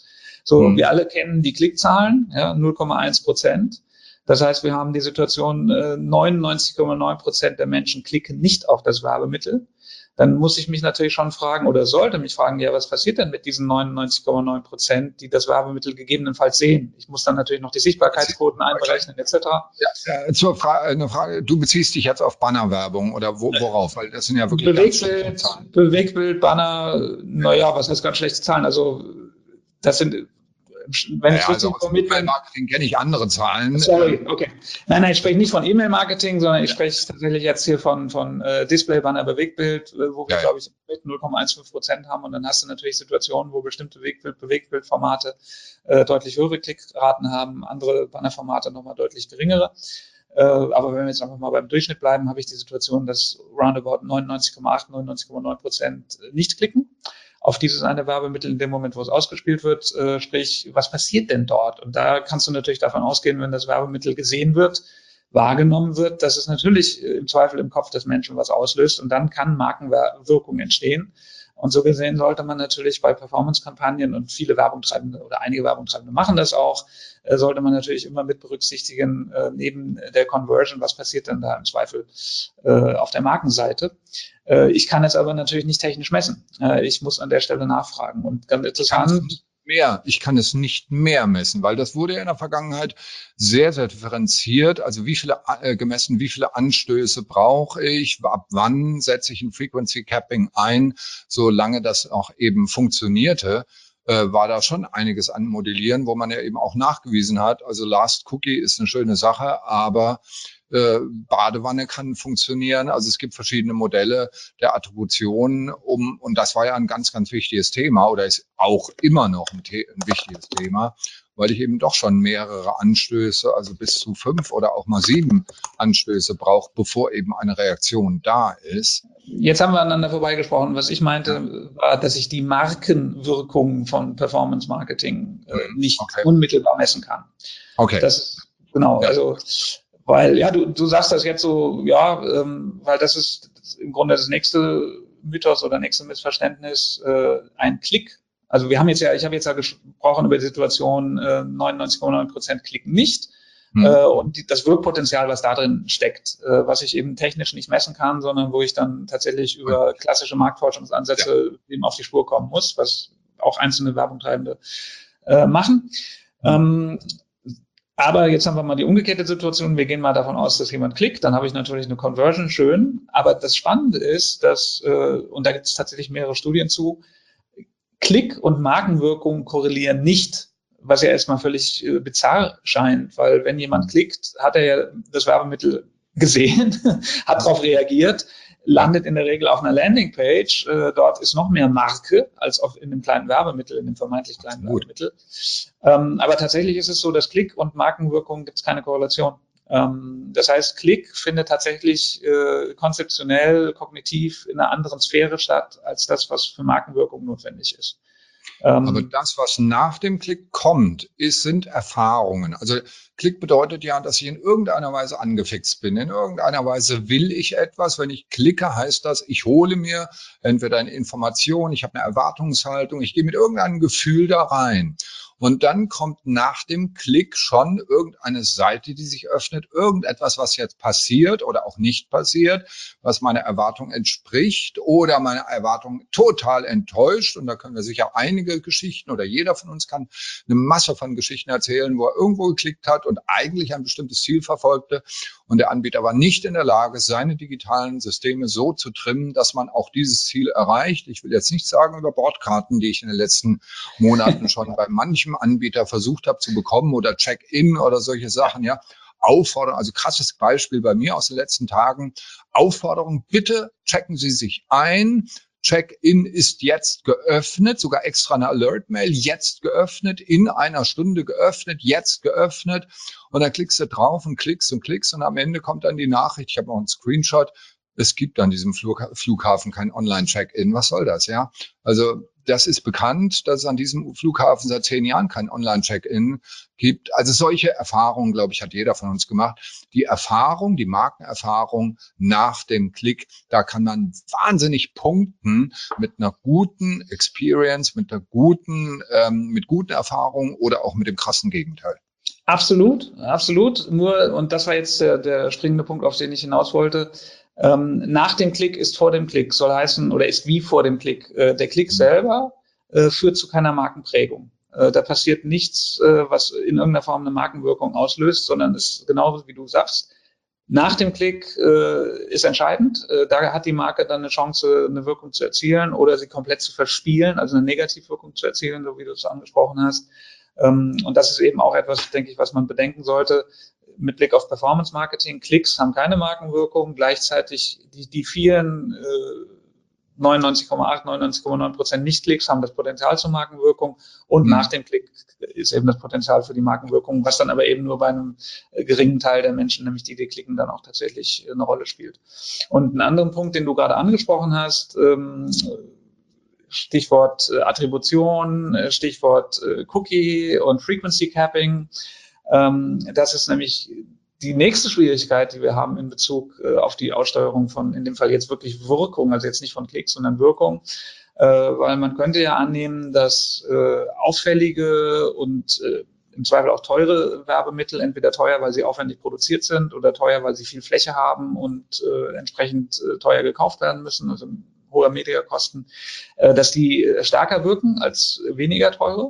So, Mhm. wir alle kennen die Klickzahlen, ja, null Komma eins Prozent. Das heißt, wir haben die Situation, äh, neunundneunzig Komma neun Prozent der Menschen klicken nicht auf das Werbemittel. Dann muss ich mich natürlich schon fragen oder sollte mich fragen, ja, was passiert denn mit diesen neunundneunzig Komma neun Prozent, die das Werbemittel gegebenenfalls sehen? Ich muss dann natürlich noch die Sichtbarkeitsquoten einberechnen et cetera. Ja, zur Frage, eine Frage, du beziehst dich jetzt auf Bannerwerbung oder wo, worauf? Weil das sind ja wirklich ganz schlechte Bewegtbild, Zahlen. Bewegtbild, Banner, naja, was heißt ganz schlechte Zahlen? Also das sind, wenn ich Ja, also richtig aus vermittle, E-Mail-Marketing kenne ich andere Zahlen. sorry, okay. Nein, nein, ich spreche nicht von E-Mail-Marketing, sondern ich spreche tatsächlich jetzt hier von, von äh, Display, Banner, Bewegtbild, äh, wo wir, Ja, ja. glaube ich, mit null Komma fünfzehn Prozent haben. Und dann hast du natürlich Situationen, wo bestimmte Bewegtbild, Bewegtbildformate äh, deutlich höhere Klickraten haben, andere Bannerformate nochmal deutlich geringere. Äh, aber wenn wir jetzt einfach mal beim Durchschnitt bleiben, habe ich die Situation, dass roundabout neunundneunzig Komma acht, neunundneunzig Komma neun Prozent nicht klicken auf dieses eine Werbemittel in dem Moment, wo es ausgespielt wird, äh, sprich, was passiert denn dort? Und da kannst du natürlich davon ausgehen, wenn das Werbemittel gesehen wird, wahrgenommen wird, dass es natürlich im Zweifel im Kopf des Menschen was auslöst und dann kann Markenwirkung entstehen. Und so gesehen sollte man natürlich bei Performance-Kampagnen, und viele Werbungtreibende oder einige Werbungtreibende machen das auch, äh, sollte man natürlich immer mit berücksichtigen, äh, neben der Conversion, was passiert denn da im Zweifel äh, auf der Markenseite. Äh, ich kann es aber natürlich nicht technisch messen. Äh, ich muss an der Stelle nachfragen. Und ganz interessant, mehr. Ich kann es nicht mehr messen, weil das wurde ja in der Vergangenheit sehr, sehr differenziert. Also wie viele äh, gemessen, wie viele Anstöße brauche ich, ab wann setze ich ein Frequency Capping ein, solange das auch eben funktionierte, äh, war da schon einiges an Modellieren, wo man ja eben auch nachgewiesen hat. Also Last Cookie ist eine schöne Sache, aber äh, Badewanne kann funktionieren. Also es gibt verschiedene Modelle der Attribution, um, und das war ja ein ganz, ganz wichtiges Thema oder ist auch immer noch ein, ein wichtiges Thema, weil ich eben doch schon mehrere Anstöße, also bis zu fünf oder auch mal sieben Anstöße brauche, bevor eben eine Reaktion da ist. Jetzt haben wir aneinander vorbeigesprochen. Was ich meinte, ja, war, dass ich die Markenwirkung von Performance Marketing äh, nicht okay. unmittelbar messen kann. Okay. Das, genau, ja. Also weil, ja, du, du sagst das jetzt so, ja, ähm, weil das ist, das ist im Grunde das nächste Mythos oder nächste Missverständnis, äh, ein Klick. Also wir haben jetzt ja, ich habe jetzt ja gesprochen über die Situation, äh, neunundneunzig Komma neun Prozent klicken nicht. Hm. Äh, und die, das Wirkpotenzial, was da drin steckt, äh, was ich eben technisch nicht messen kann, sondern wo ich dann tatsächlich über klassische Marktforschungsansätze ja. eben auf die Spur kommen muss, was auch einzelne Werbungtreibende äh, machen. Hm. Ähm, Aber jetzt haben wir mal die umgekehrte Situation. Wir gehen mal davon aus, dass jemand klickt. Dann habe ich natürlich eine Conversion, schön. Aber das Spannende ist, dass, äh, und da gibt es tatsächlich mehrere Studien zu, Klick und Markenwirkung korrelieren nicht, was ja erstmal völlig äh, bizarr scheint. Weil wenn jemand klickt, hat er ja das Werbemittel gesehen, hat darauf reagiert, landet in der Regel auf einer Landingpage. Äh, dort ist noch mehr Marke als auf in dem kleinen Werbemittel, in dem vermeintlich kleinen Gut. Werbemittel. Ähm, aber tatsächlich ist es so, dass Klick und Markenwirkung gibt es keine Korrelation. Ähm, das heißt, Klick findet tatsächlich äh, konzeptionell, kognitiv in einer anderen Sphäre statt, als das, was für Markenwirkung notwendig ist. Aber das, was nach dem Klick kommt, ist, sind Erfahrungen. Also Klick bedeutet ja, dass ich in irgendeiner Weise angefixt bin. In irgendeiner Weise will ich etwas. Wenn ich klicke, heißt das, ich hole mir entweder eine Information, ich habe eine Erwartungshaltung, ich gehe mit irgendeinem Gefühl da rein. Und dann kommt nach dem Klick schon irgendeine Seite, die sich öffnet, irgendetwas, was jetzt passiert oder auch nicht passiert, was meiner Erwartung entspricht oder meine Erwartung total enttäuscht. Und da können wir sicher einige Geschichten oder jeder von uns kann eine Masse von Geschichten erzählen, wo er irgendwo geklickt hat und eigentlich ein bestimmtes Ziel verfolgte. Und der Anbieter war nicht in der Lage, seine digitalen Systeme so zu trimmen, dass man auch dieses Ziel erreicht. Ich will jetzt nicht sagen über Bordkarten, die ich in den letzten Monaten schon bei manchen Anbieter versucht habe zu bekommen oder Check-in oder solche Sachen, ja. Aufforderung, also krasses Beispiel bei mir aus den letzten Tagen. Aufforderung, bitte checken Sie sich ein. Check-in ist jetzt geöffnet, sogar extra eine Alert-Mail, jetzt geöffnet, in einer Stunde geöffnet, jetzt geöffnet. Und dann klickst du drauf und klickst und klickst und am Ende kommt dann die Nachricht, ich habe noch einen Screenshot, es gibt an diesem Flug, Flughafen kein Online-Check-in. Was soll das, ja? Also das ist bekannt, dass es an diesem Flughafen seit zehn Jahren kein Online-Check-in gibt. Also solche Erfahrungen, glaube ich, hat jeder von uns gemacht. Die Erfahrung, die Markenerfahrung nach dem Klick, da kann man wahnsinnig punkten mit einer guten Experience, mit einer guten, ähm, mit guten Erfahrungen oder auch mit dem krassen Gegenteil. Absolut, absolut. Nur, und das war jetzt der, der springende Punkt, auf den ich hinaus wollte. Ähm, nach dem Klick ist vor dem Klick, soll heißen, oder ist wie vor dem Klick. Äh, der Klick selber äh, führt zu keiner Markenprägung. Äh, da passiert nichts, äh, was in irgendeiner Form eine Markenwirkung auslöst, sondern ist genau wie du sagst. Nach dem Klick äh, ist entscheidend. Äh, da hat die Marke dann eine Chance, eine Wirkung zu erzielen oder sie komplett zu verspielen, also eine Negativwirkung zu erzielen, so wie du es angesprochen hast. Ähm, und das ist eben auch etwas, denke ich, was man bedenken sollte. Mit Blick auf Performance Marketing, Klicks haben keine Markenwirkung, gleichzeitig die, die vielen äh, neunundneunzig Komma acht, neunundneunzig Komma neun Prozent Nicht-Klicks haben das Potenzial zur Markenwirkung und mhm. nach dem Klick ist eben das Potenzial für die Markenwirkung, was dann aber eben nur bei einem äh, geringen Teil der Menschen, nämlich die, die klicken, dann auch tatsächlich äh, eine Rolle spielt. Und einen anderen Punkt, den du gerade angesprochen hast, ähm, Stichwort äh, Attribution, äh, Stichwort äh, Cookie und Frequency Capping. Ähm, das ist nämlich die nächste Schwierigkeit, die wir haben in Bezug äh, auf die Aussteuerung von, in dem Fall jetzt wirklich Wirkung, also jetzt nicht von Klicks, sondern Wirkung, äh, weil man könnte ja annehmen, dass äh, auffällige und äh, im Zweifel auch teure Werbemittel, entweder teuer, weil sie aufwendig produziert sind oder teuer, weil sie viel Fläche haben und äh, entsprechend äh, teuer gekauft werden müssen, also hohe Mediakosten, äh, dass die stärker wirken als weniger teure.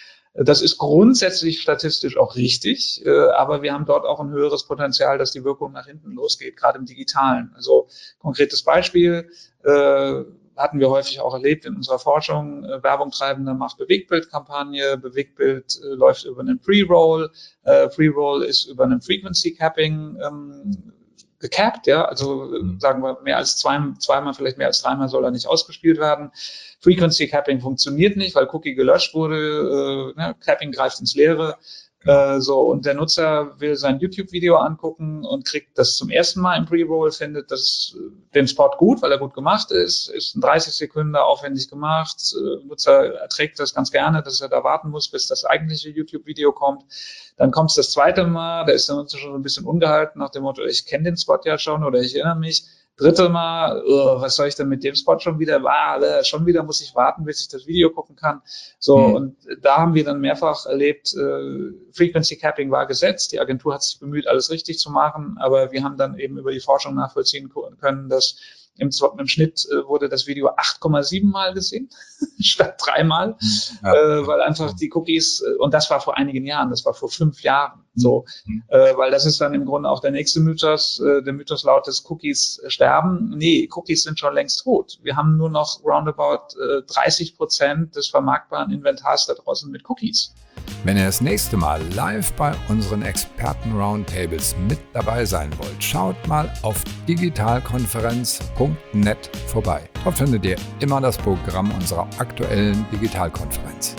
Das ist grundsätzlich statistisch auch richtig, äh, aber wir haben dort auch ein höheres Potenzial, dass die Wirkung nach hinten losgeht, gerade im Digitalen. Also konkretes Beispiel äh, hatten wir häufig auch erlebt in unserer Forschung. Äh, Werbung Treibende macht Bewegtbildkampagne, Bewegtbild äh, läuft über einen Pre-Roll, äh, Pre-Roll ist über einen Frequency Capping ähm, gecapped, ja, also mhm. sagen wir mehr als zwei, zweimal, vielleicht mehr als dreimal soll er nicht ausgespielt werden. Frequency Capping funktioniert nicht, weil Cookie gelöscht wurde, äh, ne, Capping greift ins Leere. Äh, so, und der Nutzer will sein YouTube-Video angucken und kriegt das zum ersten Mal im Pre-Roll, findet das, den Spot gut, weil er gut gemacht ist, ist in dreißig Sekunden aufwendig gemacht. Äh, Nutzer erträgt das ganz gerne, dass er da warten muss, bis das eigentliche YouTube-Video kommt. Dann kommt es das zweite Mal, da ist der Nutzer schon ein bisschen ungehalten nach dem Motto, ich kenne den Spot ja schon oder ich erinnere mich. Dritte Mal, oh, was soll ich denn mit dem Spot schon wieder? Ah, schon wieder muss ich warten, bis ich das Video gucken kann. So, mhm. und da haben wir dann mehrfach erlebt, äh, Frequency Capping war gesetzt. Die Agentur hat sich bemüht, alles richtig zu machen, aber wir haben dann eben über die Forschung nachvollziehen können, dass im, im Schnitt äh, wurde das Video acht Komma sieben Mal gesehen, statt dreimal, ja. äh, weil einfach die Cookies, und das war vor einigen Jahren, das war vor fünf Jahren, so, mhm. äh, weil das ist dann im Grunde auch der nächste Mythos, äh, der Mythos lautet, Cookies sterben. Nee, Cookies sind schon längst tot. Wir haben nur noch roundabout äh, dreißig Prozent des vermarktbaren Inventars da draußen mit Cookies. Wenn ihr das nächste Mal live bei unseren Experten-Roundtables mit dabei sein wollt, schaut mal auf digitalkonferenz punkt net vorbei. Dort findet ihr immer das Programm unserer aktuellen Digitalkonferenz.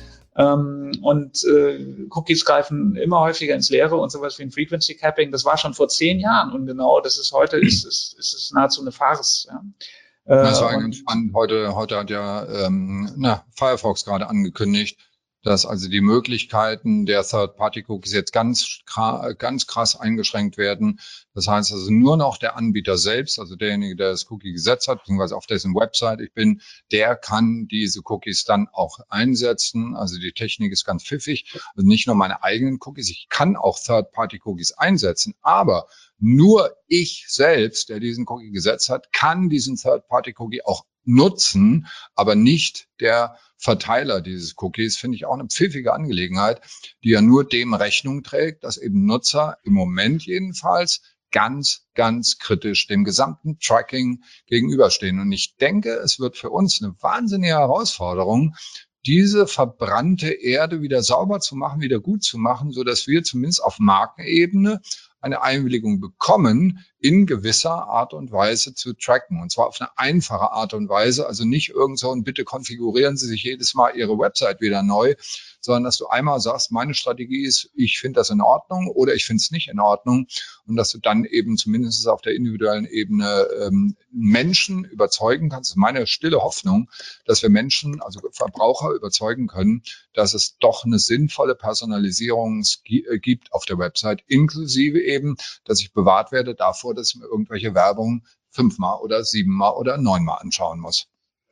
Ähm, und äh, Cookies greifen immer häufiger ins Leere und sowas wie ein Frequency Capping, das war schon vor zehn Jahren und genau das ist heute, ist, ist, ist es nahezu eine Farce. Ja. Äh, das war ganz spannend. Heute, heute hat ja ähm, na, Firefox gerade angekündigt, dass also die Möglichkeiten der Third-Party-Cookies jetzt ganz, ganz krass eingeschränkt werden. Das heißt also nur noch der Anbieter selbst, also derjenige, der das Cookie gesetzt hat, beziehungsweise auf dessen Website ich bin, der kann diese Cookies dann auch einsetzen. Also die Technik ist ganz pfiffig. Also nicht nur meine eigenen Cookies, ich kann auch Third-Party-Cookies einsetzen, aber nur ich selbst, der diesen Cookie gesetzt hat, kann diesen Third-Party-Cookie auch nutzen, aber nicht der Verteiler dieses Cookies. Finde ich auch eine pfiffige Angelegenheit, die ja nur dem Rechnung trägt, dass eben Nutzer im Moment jedenfalls ganz, ganz kritisch dem gesamten Tracking gegenüberstehen. Und ich denke, es wird für uns eine wahnsinnige Herausforderung, diese verbrannte Erde wieder sauber zu machen, wieder gut zu machen, so dass wir zumindest auf Markenebene eine Einwilligung bekommen, in gewisser Art und Weise zu tracken. Und zwar auf eine einfache Art und Weise, also nicht irgend so ein bitte konfigurieren Sie sich jedes Mal Ihre Website wieder neu, sondern dass du einmal sagst, meine Strategie ist, ich finde das in Ordnung oder ich finde es nicht in Ordnung und dass du dann eben zumindest auf der individuellen Ebene ähm, Menschen überzeugen kannst. Das ist meine stille Hoffnung, dass wir Menschen, also Verbraucher überzeugen können, dass es doch eine sinnvolle Personalisierung gibt auf der Website, inklusive eben, dass ich bewahrt werde davor, dass ich mir irgendwelche Werbung fünfmal oder siebenmal oder neunmal anschauen muss.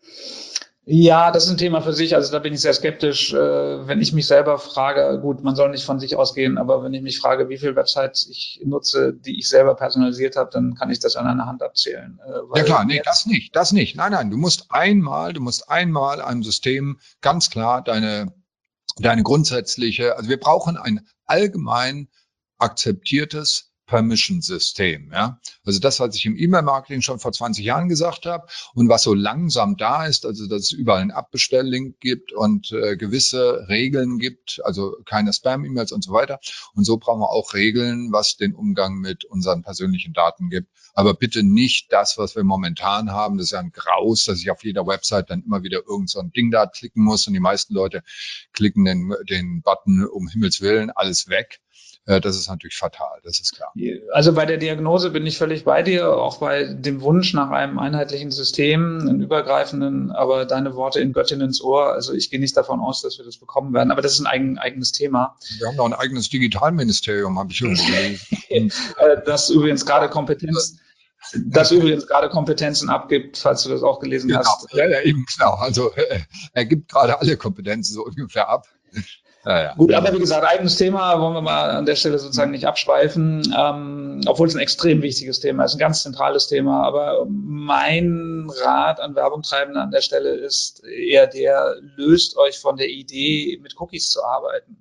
Ja, das ist ein Thema für sich. Also da bin ich sehr skeptisch. Wenn ich mich selber frage, gut, man soll nicht von sich ausgehen, aber wenn ich mich frage, wie viele Websites ich nutze, die ich selber personalisiert habe, dann kann ich das an einer Hand abzählen. Ja klar, nee, das nicht, das nicht. Nein, nein, du musst einmal, du musst einmal einem System ganz klar deine, deine grundsätzliche, also wir brauchen ein allgemein akzeptiertes Permission-System, ja. Also das, was ich im E-Mail-Marketing schon vor zwanzig Jahren gesagt habe und was so langsam da ist, also dass es überall einen Abbestelllink gibt und äh, gewisse Regeln gibt, also keine Spam-E-Mails und so weiter. Und so brauchen wir auch Regeln, was den Umgang mit unseren persönlichen Daten gibt. Aber bitte nicht das, was wir momentan haben. Das ist ja ein Graus, dass ich auf jeder Website dann immer wieder irgend so ein Ding da klicken muss und die meisten Leute klicken den, den Button um Himmels Willen, alles weg. Das ist natürlich fatal, das ist klar. Also bei der Diagnose bin ich völlig bei dir, auch bei dem Wunsch nach einem einheitlichen System, einem übergreifenden, aber deine Worte in Göttin ins Ohr. Also ich gehe nicht davon aus, dass wir das bekommen werden, aber das ist ein eigen, eigenes Thema. Wir haben noch ein eigenes Digitalministerium, habe ich irgendwo gelesen. Das übrigens gerade Kompetenz, das übrigens gerade Kompetenzen abgibt, falls du das auch gelesen genau. hast. Ja, ja, eben genau. Also er gibt gerade alle Kompetenzen so ungefähr ab. Ja, ja. Gut, aber wie gesagt, eigenes Thema, wollen wir mal an der Stelle sozusagen nicht abschweifen, ähm, obwohl es ein extrem wichtiges Thema ist, ein ganz zentrales Thema. Aber mein Rat an Werbungtreibenden an der Stelle ist eher der, löst euch von der Idee, mit Cookies zu arbeiten.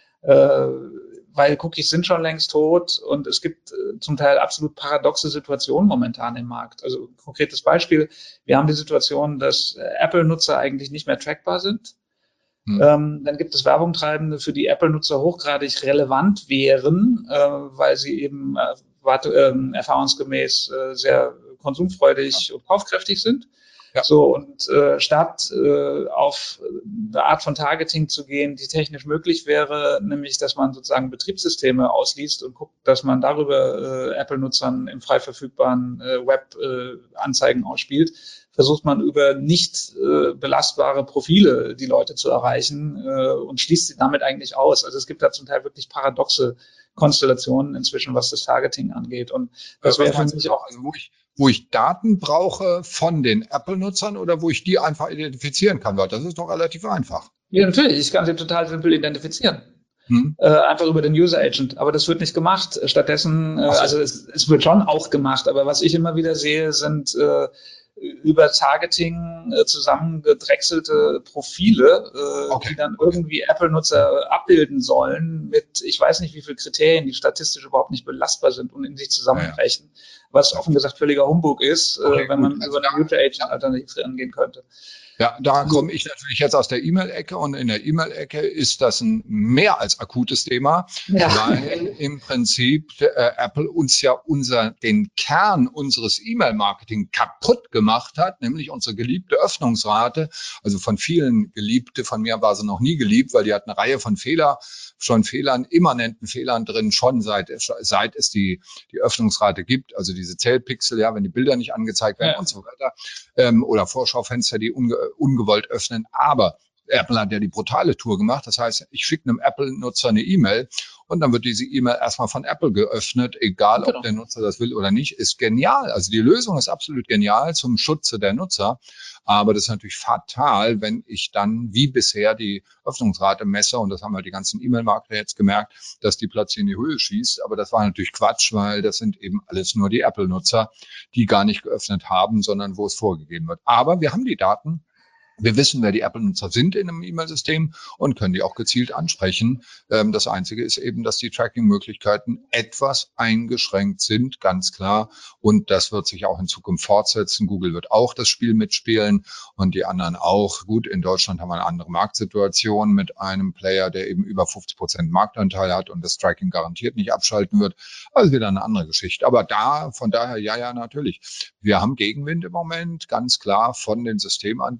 Äh, weil Cookies sind schon längst tot und es gibt äh, zum Teil absolut paradoxe Situationen momentan im Markt. Also konkretes Beispiel, wir haben die Situation, dass äh, Apple-Nutzer eigentlich nicht mehr trackbar sind. Hm. Ähm, dann gibt es Werbungtreibende, für die Apple-Nutzer hochgradig relevant wären, äh, weil sie eben äh, warte, äh, erfahrungsgemäß äh, sehr konsumfreudig ja. und kaufkräftig sind. Ja. So, und äh, statt äh, auf eine Art von Targeting zu gehen, die technisch möglich wäre, nämlich, dass man sozusagen Betriebssysteme ausliest und guckt, dass man darüber äh, Apple-Nutzern im frei verfügbaren äh, Web äh, Anzeigen ausspielt, versucht man über nicht äh, belastbare Profile die Leute zu erreichen äh, und schließt sie damit eigentlich aus. Also es gibt da zum Teil wirklich paradoxe Konstellationen inzwischen, was das Targeting angeht. Und das wäre für mich auch... Also wo ich wo ich Daten brauche von den Apple-Nutzern oder wo ich die einfach identifizieren kann, weil das ist doch relativ einfach. Ja, natürlich. Ich kann sie total simpel identifizieren. Hm. Äh, einfach über den User Agent. Aber das wird nicht gemacht. Stattdessen, äh, so. also es, es wird schon auch gemacht, aber was ich immer wieder sehe, sind äh, über Targeting äh, zusammengedrechselte Profile, äh, okay. die dann irgendwie Apple-Nutzer abbilden sollen mit, ich weiß nicht wie viele Kriterien, die statistisch überhaupt nicht belastbar sind und in sich zusammenbrechen, ja, ja. was offen gesagt völliger Humbug ist, okay, äh, wenn man also über einen User Agent alternativ rangehen könnte. Ja, da komme ich natürlich jetzt aus der E-Mail-Ecke und in der E-Mail-Ecke ist das ein mehr als akutes Thema, ja. weil im Prinzip äh, Apple uns ja unser den Kern unseres E-Mail-Marketing kaputt gemacht hat, nämlich unsere geliebte Öffnungsrate. Also von vielen Geliebte, von mir war sie noch nie geliebt, weil die hat eine Reihe von Fehler, schon Fehlern, immanenten Fehlern drin, schon seit seit es die die Öffnungsrate gibt, also diese Zählpixel, ja, wenn die Bilder nicht angezeigt werden ja. und so weiter, ähm, oder Vorschaufenster, die unge ungewollt öffnen. Aber Apple hat ja die brutale Tour gemacht. Das heißt, ich schicke einem Apple-Nutzer eine E-Mail und dann wird diese E-Mail erstmal von Apple geöffnet, egal genau. ob der Nutzer das will oder nicht. Ist genial. Also die Lösung ist absolut genial zum Schutze der Nutzer. Aber das ist natürlich fatal, wenn ich dann wie bisher die Öffnungsrate messe. Und das haben halt die ganzen E-Mail-Marketer jetzt gemerkt, dass die plötzlich in die Höhe schießt. Aber das war natürlich Quatsch, weil das sind eben alles nur die Apple-Nutzer, die gar nicht geöffnet haben, sondern wo es vorgegeben wird. Aber wir haben die Daten. Wir wissen, wer die Apple-Nutzer sind in einem E-Mail-System und können die auch gezielt ansprechen. Das Einzige ist eben, dass die Tracking-Möglichkeiten etwas eingeschränkt sind, ganz klar. Und das wird sich auch in Zukunft fortsetzen. Google wird auch das Spiel mitspielen und die anderen auch. Gut, in Deutschland haben wir eine andere Marktsituation mit einem Player, der eben über fünfzig Prozent Marktanteil hat und das Tracking garantiert nicht abschalten wird. Also wieder eine andere Geschichte. Aber da, von daher, ja, ja, natürlich. Wir haben Gegenwind im Moment, ganz klar von den Systemanbietern, die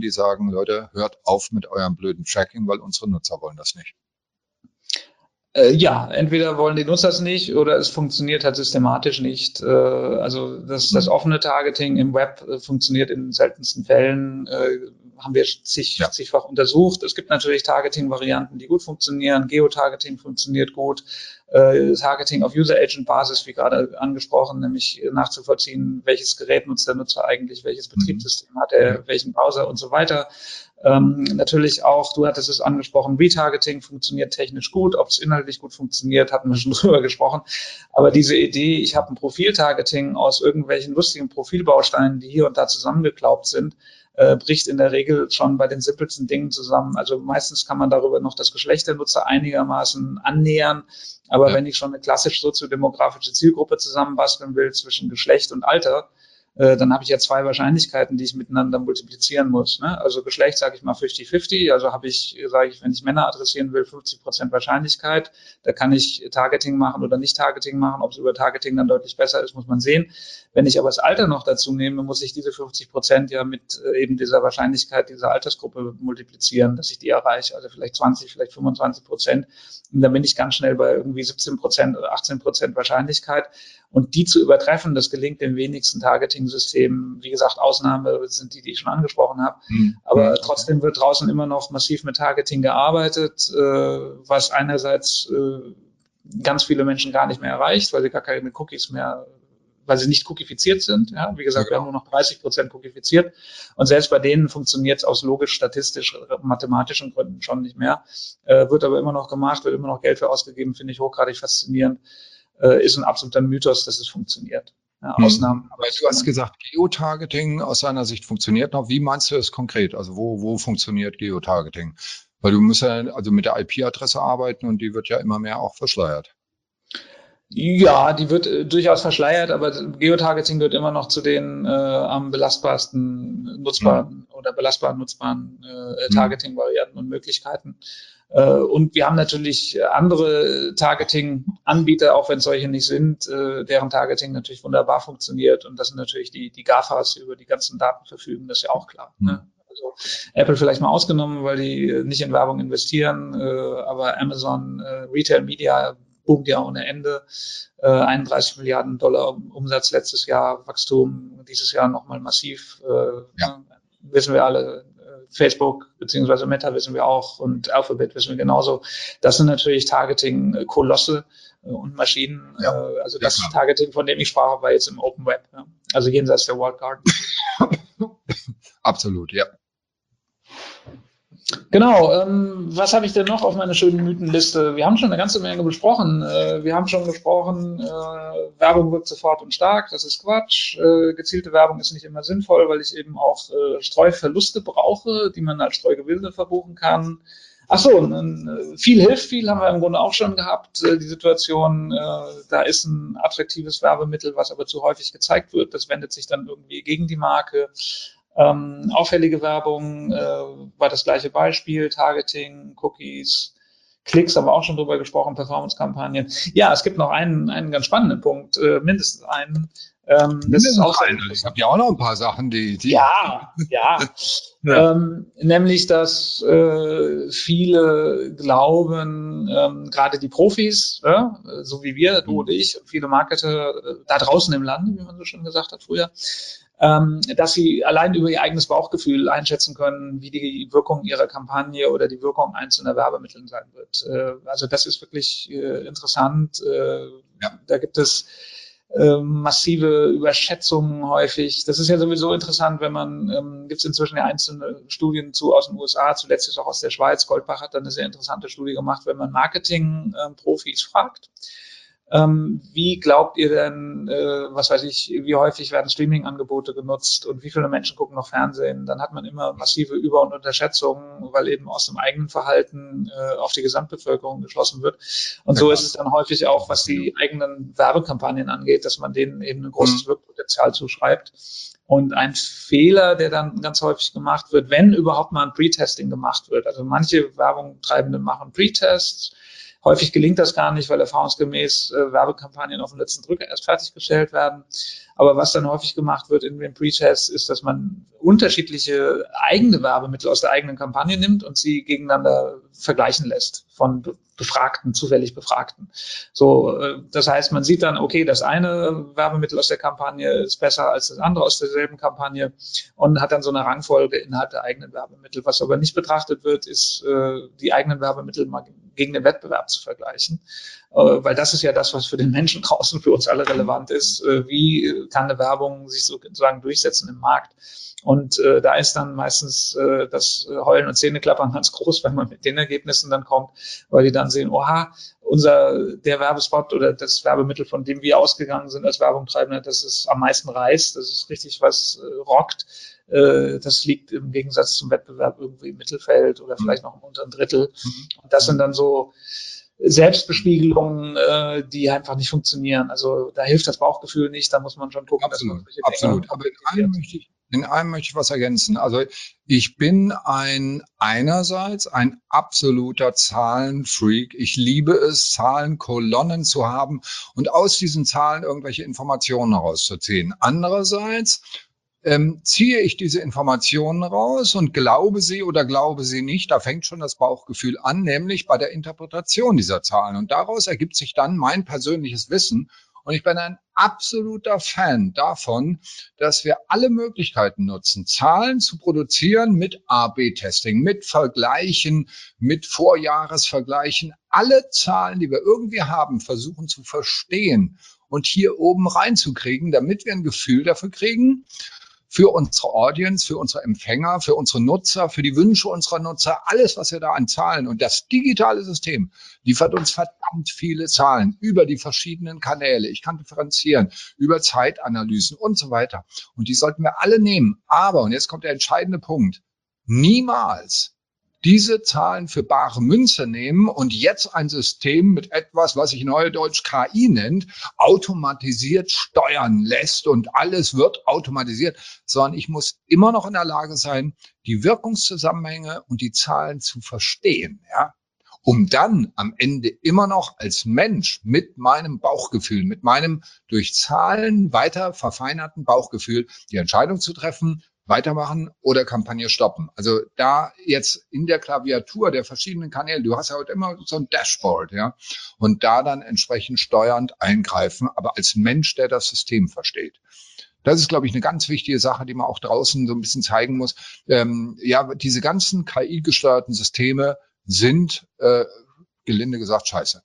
die sagen, Leute, hört auf mit eurem blöden Tracking, weil unsere Nutzer wollen das nicht? Äh, ja, entweder wollen die Nutzer es nicht oder es funktioniert halt systematisch nicht. Äh, also das, das offene Targeting im Web äh, funktioniert in den seltensten Fällen. Äh, haben wir zig, Ja. zigfach untersucht. Es gibt natürlich Targeting-Varianten, die gut funktionieren. Geotargeting funktioniert gut. Äh, Targeting auf User-Agent-Basis, wie gerade angesprochen, nämlich nachzuvollziehen, welches Gerät nutzt der Nutzer eigentlich, welches Betriebssystem hat er, Ja. welchen Browser und so weiter. Ähm, natürlich auch, du hattest es angesprochen, Retargeting funktioniert technisch gut. Ob es inhaltlich gut funktioniert, hatten wir schon drüber gesprochen. Aber diese Idee, ich habe ein Profil-Targeting aus irgendwelchen lustigen Profilbausteinen, die hier und da zusammengeklaubt sind, äh, bricht in der Regel schon bei den simpelsten Dingen zusammen. Also meistens kann man darüber noch das Geschlecht der Nutzer einigermaßen annähern. Aber ja. wenn ich schon eine klassisch soziodemografische Zielgruppe zusammenbasteln will zwischen Geschlecht und Alter, dann habe ich ja zwei Wahrscheinlichkeiten, die ich miteinander multiplizieren muss. Ne? Also Geschlecht sage ich mal fünfzig fünfzig, also habe ich, sage ich, wenn ich Männer adressieren will, fünfzig Prozent Wahrscheinlichkeit. Da kann ich Targeting machen oder nicht Targeting machen. Ob es über Targeting dann deutlich besser ist, muss man sehen. Wenn ich aber das Alter noch dazu nehme, muss ich diese fünfzig Prozent ja mit eben dieser Wahrscheinlichkeit dieser Altersgruppe multiplizieren, dass ich die erreiche. Also vielleicht zwanzig, vielleicht fünfundzwanzig Prozent. Und dann bin ich ganz schnell bei irgendwie siebzehn Prozent oder achtzehn Prozent Wahrscheinlichkeit. Und die zu übertreffen, das gelingt den wenigsten Targeting-Systemen. Wie gesagt, Ausnahme sind die, die ich schon angesprochen habe. Mhm. Aber okay. trotzdem wird draußen immer noch massiv mit Targeting gearbeitet, äh, was einerseits äh, ganz viele Menschen gar nicht mehr erreicht, weil sie gar keine Cookies mehr, weil sie nicht cookifiziert sind. Ja, wie gesagt, ja, genau. wir haben nur noch dreißig Prozent cookifiziert. Und selbst bei denen funktioniert es aus logisch, statistisch, mathematischen Gründen schon nicht mehr. Äh, wird aber immer noch gemacht, wird immer noch Geld für ausgegeben, finde ich hochgradig faszinierend. Ist ein absoluter Mythos, dass es funktioniert. Ja, Ausnahmen. Hm. Aber du hast gesagt, Geotargeting aus seiner Sicht funktioniert noch. Wie meinst du das konkret? Also wo, wo funktioniert Geotargeting? Weil du musst ja also mit der I P-Adresse arbeiten und die wird ja immer mehr auch verschleiert. Ja, die wird äh, durchaus verschleiert, aber Geotargeting wird immer noch zu den äh, am belastbarsten nutzbaren hm. oder belastbaren nutzbaren äh, Targeting-Varianten und Möglichkeiten. Und wir haben natürlich andere Targeting-Anbieter, auch wenn es solche nicht sind, deren Targeting natürlich wunderbar funktioniert. Und das sind natürlich die, die GAFAs, die über die ganzen Daten verfügen, das ist ja auch klar. Mhm. Ne? Also Apple vielleicht mal ausgenommen, weil die nicht in Werbung investieren, aber Amazon Retail Media boomt ja ohne Ende. einunddreißig Milliarden Dollar Umsatz letztes Jahr, Wachstum dieses Jahr nochmal massiv. Ja. Ne? Wissen wir alle. Facebook beziehungsweise Meta wissen wir auch und Alphabet wissen wir genauso. Das sind natürlich Targeting-Kolosse und Maschinen. Ja, also das ja, Targeting, von dem ich sprach, war jetzt im Open Web. Ja. Also jenseits der Walled Garden. Absolut, ja. Genau, ähm, was habe ich denn noch auf meiner schönen Mythenliste? Wir haben schon eine ganze Menge besprochen. Äh, wir haben schon gesprochen, äh, Werbung wirkt sofort und stark, das ist Quatsch. Äh, gezielte Werbung ist nicht immer sinnvoll, weil ich eben auch äh, Streuverluste brauche, die man als Streugewinne verbuchen kann. Ach so, äh, viel hilft viel, haben wir im Grunde auch schon gehabt. Äh, die Situation, äh, da ist ein attraktives Werbemittel, was aber zu häufig gezeigt wird. Das wendet sich dann irgendwie gegen die Marke. Ähm, auffällige Werbung äh, war das gleiche Beispiel, Targeting, Cookies, Klicks, haben wir auch schon drüber gesprochen, Performance-Kampagnen. Ja, es gibt noch einen, einen ganz spannenden Punkt, äh, mindestens einen. Ähm, das ist auch eine. Ich habe ja auch noch ein paar Sachen, die... die ja, ja. ja. Ähm, nämlich, dass äh, viele glauben, ähm, gerade die Profis, äh, so wie wir, du und ich, und viele Marketer äh, da draußen im Land, wie man so schon gesagt hat früher, ähm, dass sie allein über ihr eigenes Bauchgefühl einschätzen können, wie die Wirkung ihrer Kampagne oder die Wirkung einzelner Werbemittel sein wird. Äh, also das ist wirklich äh, interessant. Äh, ja. Da gibt es äh, massive Überschätzungen häufig. Das ist ja sowieso interessant, wenn man, ähm, gibt es inzwischen ja einzelne Studien zu aus den U S A, zuletzt ist auch aus der Schweiz. Goldbach hat dann eine sehr interessante Studie gemacht, wenn man Marketing-Profis äh, fragt. Ähm, wie glaubt ihr denn, äh, was weiß ich, wie häufig werden Streaming-Angebote genutzt und wie viele Menschen gucken noch Fernsehen? Dann hat man immer massive Über- und Unterschätzungen, weil eben aus dem eigenen Verhalten äh, auf die Gesamtbevölkerung geschlossen wird. Und ja, so ist es dann häufig auch, was die eigenen Werbekampagnen angeht, dass man denen eben ein großes mhm. Wirkpotenzial zuschreibt. Und ein Fehler, der dann ganz häufig gemacht wird, wenn überhaupt mal ein Pre-Testing gemacht wird. Also manche Werbungtreibende machen Pre-Tests, Häufig gelingt das gar nicht, weil erfahrungsgemäß äh, Werbekampagnen auf den letzten Drücker erst fertiggestellt werden. Aber was dann häufig gemacht wird in den Pre-Tests, ist, dass man unterschiedliche eigene Werbemittel aus der eigenen Kampagne nimmt und sie gegeneinander vergleichen lässt von Befragten, zufällig Befragten. So, äh, das heißt, man sieht dann, okay, das eine Werbemittel aus der Kampagne ist besser als das andere aus derselben Kampagne und hat dann so eine Rangfolge innerhalb der eigenen Werbemittel. Was aber nicht betrachtet wird, ist, äh, die eigenen Werbemittel mal gegen den Wettbewerb zu vergleichen. Äh, weil das ist ja das, was für den Menschen draußen für uns alle relevant ist. Äh, wie kann eine Werbung sich sozusagen durchsetzen im Markt? Und äh, da ist dann meistens äh, das Heulen und Zähneklappern ganz groß, wenn man mit den Ergebnissen dann kommt, weil die dann sehen, oha, unser, der Werbespot oder das Werbemittel, von dem wir ausgegangen sind als Werbung treibender, das ist am meisten reißt, das ist richtig was äh, rockt. Äh, das liegt im Gegensatz zum Wettbewerb irgendwie im Mittelfeld oder vielleicht noch im unteren Drittel. Und das sind dann so Selbstbespiegelungen, äh, die einfach nicht funktionieren. Also da hilft das Bauchgefühl nicht, da muss man schon gucken, absolut, dass man absolut. Aber in einem möchte ich In einem möchte ich was ergänzen. Also ich bin ein einerseits ein absoluter Zahlenfreak. Ich liebe es, Zahlenkolonnen zu haben und aus diesen Zahlen irgendwelche Informationen herauszuziehen. Andererseits ähm, ziehe ich diese Informationen raus und glaube sie oder glaube sie nicht. Da fängt schon das Bauchgefühl an, nämlich bei der Interpretation dieser Zahlen. Und daraus ergibt sich dann mein persönliches Wissen. Und ich bin ein absoluter Fan davon, dass wir alle Möglichkeiten nutzen, Zahlen zu produzieren mit A B Testing, mit Vergleichen, mit Vorjahresvergleichen. Alle Zahlen, die wir irgendwie haben, versuchen zu verstehen und hier oben reinzukriegen, damit wir ein Gefühl dafür kriegen, für unsere Audience, für unsere Empfänger, für unsere Nutzer, für die Wünsche unserer Nutzer, alles, was wir da an Zahlen. Und das digitale System liefert uns verdammt viele Zahlen über die verschiedenen Kanäle. Ich kann differenzieren, über Zeitanalysen und so weiter. Und die sollten wir alle nehmen. Aber, und jetzt kommt der entscheidende Punkt, niemals diese Zahlen für bare Münze nehmen und jetzt ein System mit etwas, was sich neudeutsch K I nennt, automatisiert steuern lässt und alles wird automatisiert, sondern ich muss immer noch in der Lage sein, die Wirkungszusammenhänge und die Zahlen zu verstehen, ja, um dann am Ende immer noch als Mensch mit meinem Bauchgefühl, mit meinem durch Zahlen weiter verfeinerten Bauchgefühl die Entscheidung zu treffen, weitermachen oder Kampagne stoppen. Also da jetzt in der Klaviatur der verschiedenen Kanäle, du hast ja heute immer so ein Dashboard, ja, und da dann entsprechend steuernd eingreifen, aber als Mensch, der das System versteht. Das ist, glaube ich, eine ganz wichtige Sache, die man auch draußen so ein bisschen zeigen muss. Ähm, ja, diese ganzen K I-gesteuerten Systeme sind, äh, gelinde gesagt, scheiße.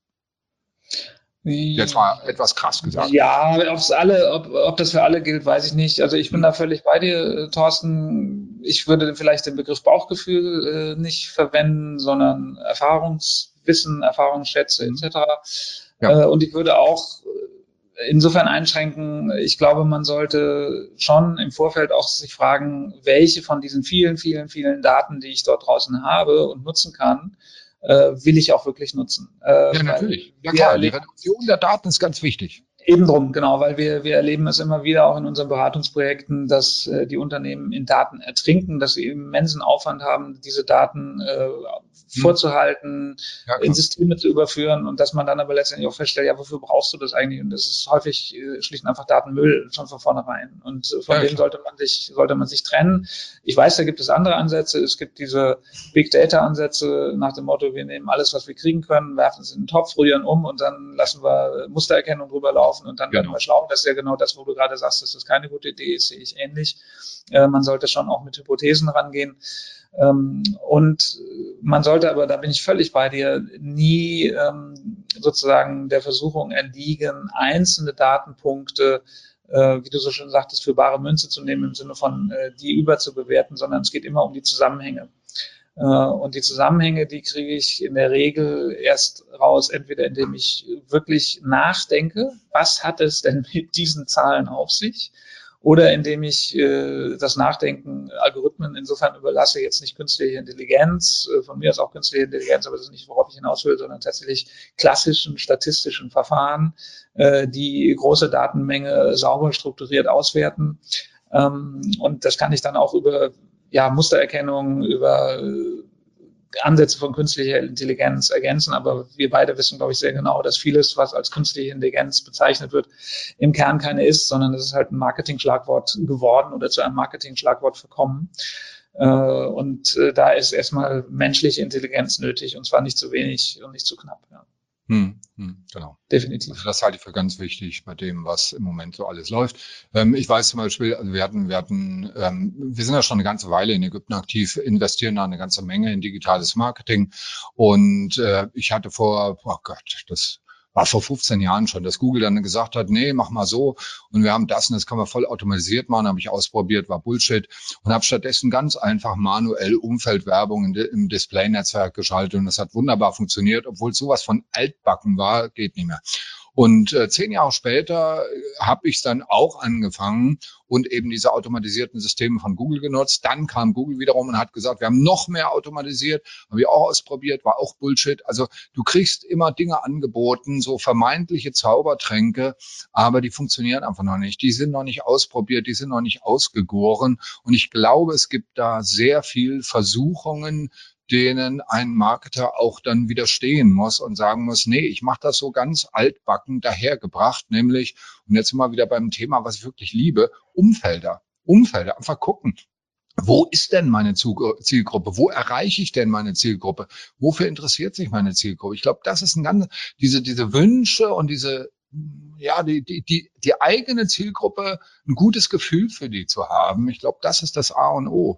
Jetzt mal etwas krass gesagt. Ja, ob's alle, ob, ob das für alle gilt, weiß ich nicht. Also ich bin hm. da völlig bei dir, Thorsten. Ich würde vielleicht den Begriff Bauchgefühl äh, nicht verwenden, sondern Erfahrungswissen, Erfahrungsschätze et cetera. Ja. Äh, und ich würde auch insofern einschränken, ich glaube, man sollte schon im Vorfeld auch sich fragen, welche von diesen vielen, vielen, vielen Daten, die ich dort draußen habe und nutzen kann, will ich auch wirklich nutzen. Ja, natürlich. Ja klar, die Reduktion der Daten ist ganz wichtig. Eben drum, genau, weil wir, wir erleben es immer wieder auch in unseren Beratungsprojekten, dass äh, die Unternehmen in Daten ertrinken, dass sie immensen Aufwand haben, diese Daten äh, hm. vorzuhalten, ja, in Systeme zu überführen und dass man dann aber letztendlich auch feststellt, ja, wofür brauchst du das eigentlich? Und das ist häufig äh, schlicht und einfach Datenmüll schon von vornherein. Und äh, von ja, dem sollte man sich, sollte man sich trennen. Ich weiß, da gibt es andere Ansätze. Es gibt diese Big Data Ansätze nach dem Motto, wir nehmen alles, was wir kriegen können, werfen es in den Topf, rühren um und dann lassen wir Mustererkennung drüber laufen. Und dann werden wir schlau. Das ist ja genau das, wo du gerade sagst, dass das keine gute Idee ist, sehe ich ähnlich. Äh, man sollte schon auch mit Hypothesen rangehen. Ähm, und man sollte aber, da bin ich völlig bei dir, nie ähm, sozusagen der Versuchung erliegen, einzelne Datenpunkte, äh, wie du so schön sagtest, für bare Münze zu nehmen, im Sinne von äh, die überzubewerten, sondern es geht immer um die Zusammenhänge. Und die Zusammenhänge, die kriege ich in der Regel erst raus, entweder indem ich wirklich nachdenke, was hat es denn mit diesen Zahlen auf sich, oder indem ich äh, das Nachdenken Algorithmen insofern überlasse, jetzt nicht künstliche Intelligenz, äh, von mir ist auch künstliche Intelligenz, aber das ist nicht, worauf ich hinaus will, sondern tatsächlich klassischen statistischen Verfahren, äh, die große Datenmenge sauber strukturiert auswerten. Ähm, und das kann ich dann auch über ja, Mustererkennung, über Ansätze von künstlicher Intelligenz ergänzen, aber wir beide wissen, glaube ich, sehr genau, dass vieles, was als künstliche Intelligenz bezeichnet wird, im Kern keine ist, sondern es ist halt ein Marketing-Schlagwort geworden oder zu einem Marketing-Schlagwort verkommen. Äh, und äh, da ist erstmal menschliche Intelligenz nötig, und zwar nicht zu wenig und nicht zu knapp. Ja. Hm, hm, genau. Definitiv. Also das halte ich für ganz wichtig bei dem, was im Moment so alles läuft. Ähm, ich weiß zum Beispiel, also wir hatten, wir hatten, ähm, wir sind ja schon eine ganze Weile in Ägypten aktiv, investieren da eine ganze Menge in digitales Marketing. Und äh, ich hatte vor, oh Gott, das war vor fünfzehn Jahren schon, dass Google dann gesagt hat, nee, mach mal so. Und wir haben das und das kann man voll automatisiert machen, habe ich ausprobiert, war Bullshit. Und habe stattdessen ganz einfach manuell Umfeldwerbung in, im Display-Netzwerk geschaltet. Und das hat wunderbar funktioniert, obwohl sowas von altbacken war, geht nicht mehr. Und äh, zehn Jahre später habe ich dann auch angefangen und eben diese automatisierten Systeme von Google genutzt. Dann kam Google wiederum und hat gesagt, wir haben noch mehr automatisiert, habe ich auch ausprobiert, war auch Bullshit. Also du kriegst immer Dinge angeboten, so vermeintliche Zaubertränke, aber die funktionieren einfach noch nicht. Die sind noch nicht ausprobiert, die sind noch nicht ausgegoren. Und ich glaube, es gibt da sehr viel Versuchungen, denen ein Marketer auch dann widerstehen muss und sagen muss, nee, ich mache das so ganz altbacken dahergebracht, nämlich, und jetzt sind wir wieder beim Thema, was ich wirklich liebe, Umfelder. Umfelder, einfach gucken. Wo ist denn meine Zielgruppe? Wo erreiche ich denn meine Zielgruppe? Wofür interessiert sich meine Zielgruppe? Ich glaube, das ist ein ganz, diese, diese Wünsche und diese, ja, die, die, die, die eigene Zielgruppe, ein gutes Gefühl für die zu haben. Ich glaube, das ist das A und O.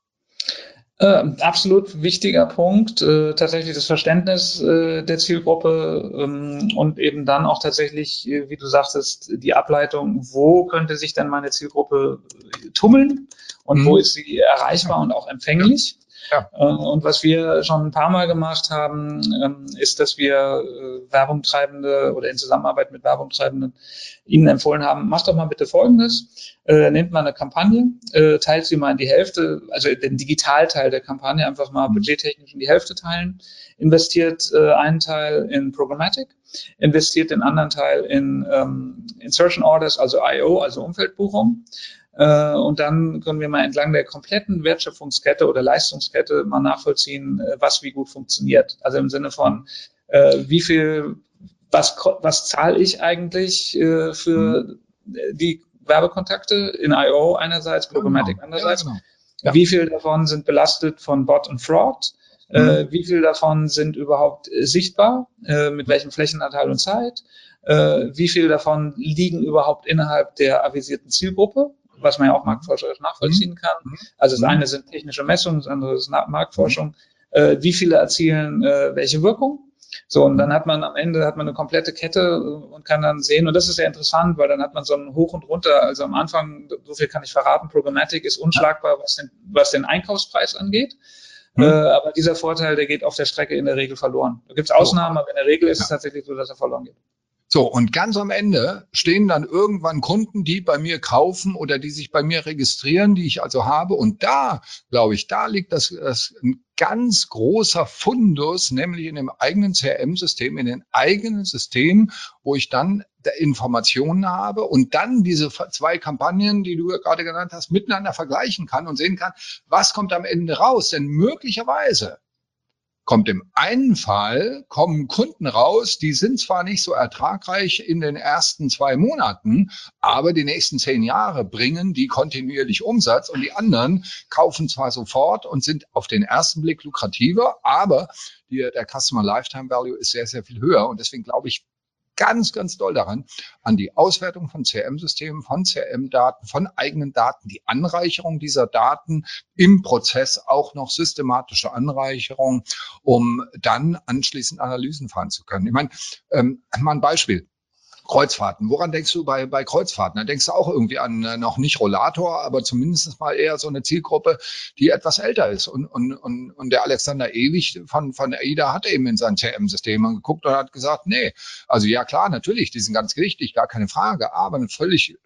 Äh, absolut wichtiger Punkt, äh, tatsächlich das Verständnis äh, der Zielgruppe ähm, und eben dann auch tatsächlich, äh, wie du sagtest, die Ableitung, wo könnte sich denn meine Zielgruppe tummeln und mhm. wo ist sie erreichbar und auch empfänglich. Ja. Äh, und was wir schon ein paar Mal gemacht haben, ähm, ist, dass wir äh, Werbungtreibende oder in Zusammenarbeit mit Werbungtreibenden ihnen empfohlen haben, macht doch mal bitte Folgendes, äh, nehmt mal eine Kampagne, äh, teilt sie mal in die Hälfte, also den Digitalteil der Kampagne einfach mal budgettechnisch in die Hälfte teilen, investiert äh, einen Teil in Programmatic, investiert den anderen Teil in ähm, Insertion Orders, also I O, also Umfeldbuchung. Äh, und dann können wir mal entlang der kompletten Wertschöpfungskette oder Leistungskette mal nachvollziehen, äh, was wie gut funktioniert. Also im Sinne von, äh, wie viel, was, was zahle ich eigentlich äh, für die Werbekontakte in I O einerseits, Programmatic genau. andererseits. Ja, genau. Ja. Wie viel davon sind belastet von Bot und Fraud? Mhm. Äh, wie viel davon sind überhaupt äh, sichtbar? Äh, mit welchem Flächenanteil und Zeit? Äh, wie viel davon liegen überhaupt innerhalb der avisierten Zielgruppe? Was man ja auch marktforscherisch nachvollziehen kann. Also das eine sind technische Messungen, das andere ist Marktforschung. Äh, wie viele erzielen äh, welche Wirkung? So, und dann hat man am Ende hat man eine komplette Kette und kann dann sehen, und das ist sehr interessant, weil dann hat man so ein Hoch und Runter. Also am Anfang, so viel kann ich verraten, Programmatic ist unschlagbar, was den, was den Einkaufspreis angeht. Mhm. Äh, aber dieser Vorteil, der geht auf der Strecke in der Regel verloren. Da gibt es Ausnahmen, aber in der Regel ist ja. es tatsächlich so, dass er verloren geht. So, und ganz am Ende stehen dann irgendwann Kunden, die bei mir kaufen oder die sich bei mir registrieren, die ich also habe. Und da, glaube ich, da liegt das, das ein ganz großer Fundus, nämlich in dem eigenen C R M-System, in den eigenen Systemen, wo ich dann Informationen habe und dann diese zwei Kampagnen, die du gerade genannt hast, miteinander vergleichen kann und sehen kann, was kommt am Ende raus. Denn möglicherweise kommt im einen Fall, kommen Kunden raus, die sind zwar nicht so ertragreich in den ersten zwei Monaten, aber die nächsten zehn Jahre bringen die kontinuierlich Umsatz und die anderen kaufen zwar sofort und sind auf den ersten Blick lukrativer, aber die, der Customer Lifetime Value ist sehr, sehr viel höher und deswegen glaube ich ganz, ganz doll daran, an die Auswertung von C R M-Systemen, von C R M-Daten, von eigenen Daten, die Anreicherung dieser Daten im Prozess, auch noch systematische Anreicherung, um dann anschließend Analysen fahren zu können. Ich meine, ähm, mal ein Beispiel. Kreuzfahrten. Woran denkst du bei, bei Kreuzfahrten? Da denkst du auch irgendwie an äh, noch nicht Rollator, aber zumindest mal eher so eine Zielgruppe, die etwas älter ist. Und, und, und, und der Alexander Ewig von, von AIDA hat eben in sein C R M-System geguckt und hat gesagt, nee, also ja klar, natürlich, die sind ganz wichtig, gar keine Frage, aber eine völlig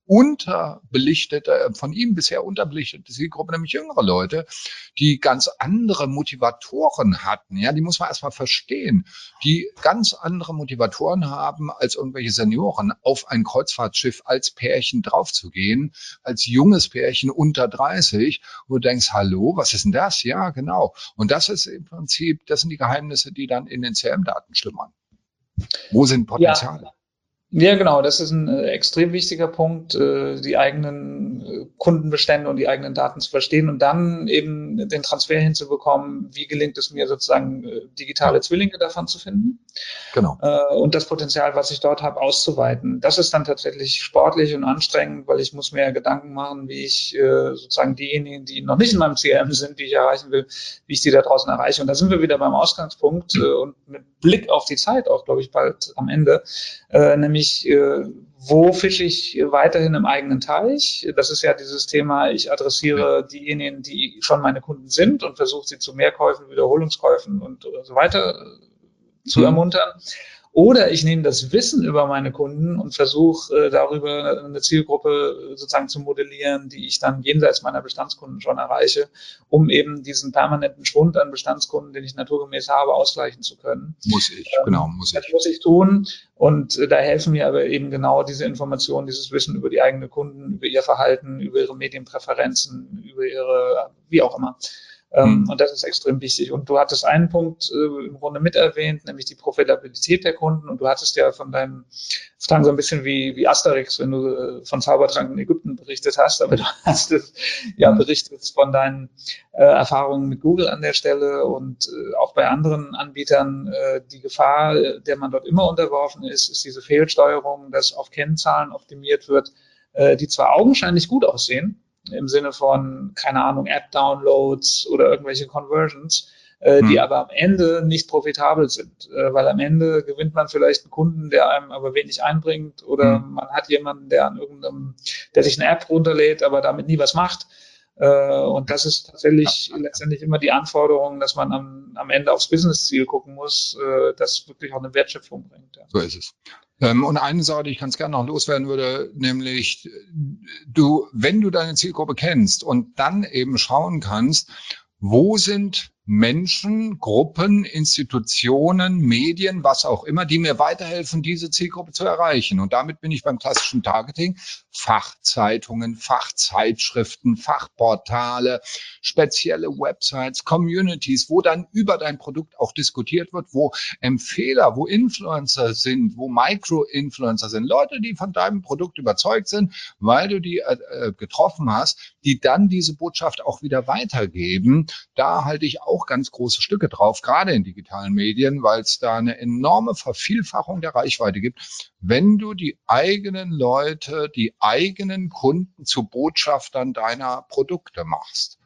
unterbelichtete, von ihm bisher unterbelichtete Zielgruppe, nämlich jüngere Leute, die ganz andere Motivatoren hatten. Ja, die muss man erstmal verstehen, die ganz andere Motivatoren haben, als irgendwelche Senioren auf ein Kreuzfahrtschiff als Pärchen draufzugehen, als junges Pärchen unter dreißig, wo du denkst, hallo, was ist denn das? Ja, genau. Und das ist im Prinzip, das sind die Geheimnisse, die dann in den C R M-Daten schlummern. Wo sind Potenziale? Ja. Ja, genau, das ist ein äh, extrem wichtiger Punkt, äh, die eigenen äh, Kundenbestände und die eigenen Daten zu verstehen und dann eben den Transfer hinzubekommen, wie gelingt es mir sozusagen äh, digitale Zwillinge davon zu finden. Genau. Äh, und das Potenzial, was ich dort habe, auszuweiten. Das ist dann tatsächlich sportlich und anstrengend, weil ich muss mir Gedanken machen, wie ich äh, sozusagen diejenigen, die noch nicht in meinem C R M sind, die ich erreichen will, wie ich die da draußen erreiche. Und da sind wir wieder beim Ausgangspunkt äh, und mit Blick auf die Zeit auch, glaube ich, bald am Ende, äh, nämlich äh, wo fische ich weiterhin im eigenen Teich? Das ist ja dieses Thema, ich adressiere diejenigen, die schon meine Kunden sind und versuche sie zu Mehrkäufen, Wiederholungskäufen und so weiter zu ermuntern. Oder ich nehme das Wissen über meine Kunden und versuche äh, darüber eine Zielgruppe sozusagen zu modellieren, die ich dann jenseits meiner Bestandskunden schon erreiche, um eben diesen permanenten Schwund an Bestandskunden, den ich naturgemäß habe, ausgleichen zu können. Muss ich, ähm, genau, muss ich. Das muss ich tun. Und äh, da helfen mir aber eben genau diese Informationen, dieses Wissen über die eigenen Kunden, über ihr Verhalten, über ihre Medienpräferenzen, über ihre, wie auch immer. Ähm, und das ist extrem wichtig. Und du hattest einen Punkt äh, im Grunde mit erwähnt, nämlich die Profitabilität der Kunden. Und du hattest ja von deinem Fragen so ein bisschen wie, wie Asterix, wenn du äh, von Zaubertrank in Ägypten berichtet hast. Aber du hast es ja berichtet von deinen äh, Erfahrungen mit Google an der Stelle und äh, auch bei anderen Anbietern. Äh, die Gefahr, der man dort immer unterworfen ist, ist diese Fehlsteuerung, dass auf Kennzahlen optimiert wird, äh, die zwar augenscheinlich gut aussehen, im Sinne von, keine Ahnung, App-Downloads oder irgendwelche Conversions, äh, hm. die aber am Ende nicht profitabel sind, äh, weil am Ende gewinnt man vielleicht einen Kunden, der einem aber wenig einbringt oder hm. man hat jemanden, der an irgendeinem, der sich eine App runterlädt, aber damit nie was macht. Äh, und das ist tatsächlich ja. letztendlich immer die Anforderung, dass man am, am Ende aufs Business-Ziel gucken muss, äh, das wirklich auch eine Wertschöpfung bringt. Ja. So ist es. Ähm, und eine Sache, die ich ganz gerne noch loswerden würde, nämlich du, wenn du deine Zielgruppe kennst und dann eben schauen kannst, wo sind Menschen, Gruppen, Institutionen, Medien, was auch immer, die mir weiterhelfen, diese Zielgruppe zu erreichen. Und damit bin ich beim klassischen Targeting. Fachzeitungen, Fachzeitschriften, Fachportale, spezielle Websites, Communities, wo dann über dein Produkt auch diskutiert wird, wo Empfehler, wo Influencer sind, wo Micro-Influencer sind, Leute, die von deinem Produkt überzeugt sind, weil du die äh, getroffen hast, die dann diese Botschaft auch wieder weitergeben. Da halte ich auch ganz große Stücke drauf, gerade in digitalen Medien, weil es da eine enorme Vervielfachung der Reichweite gibt, wenn du die eigenen Leute, die eigenen Kunden zu Botschaftern deiner Produkte machst.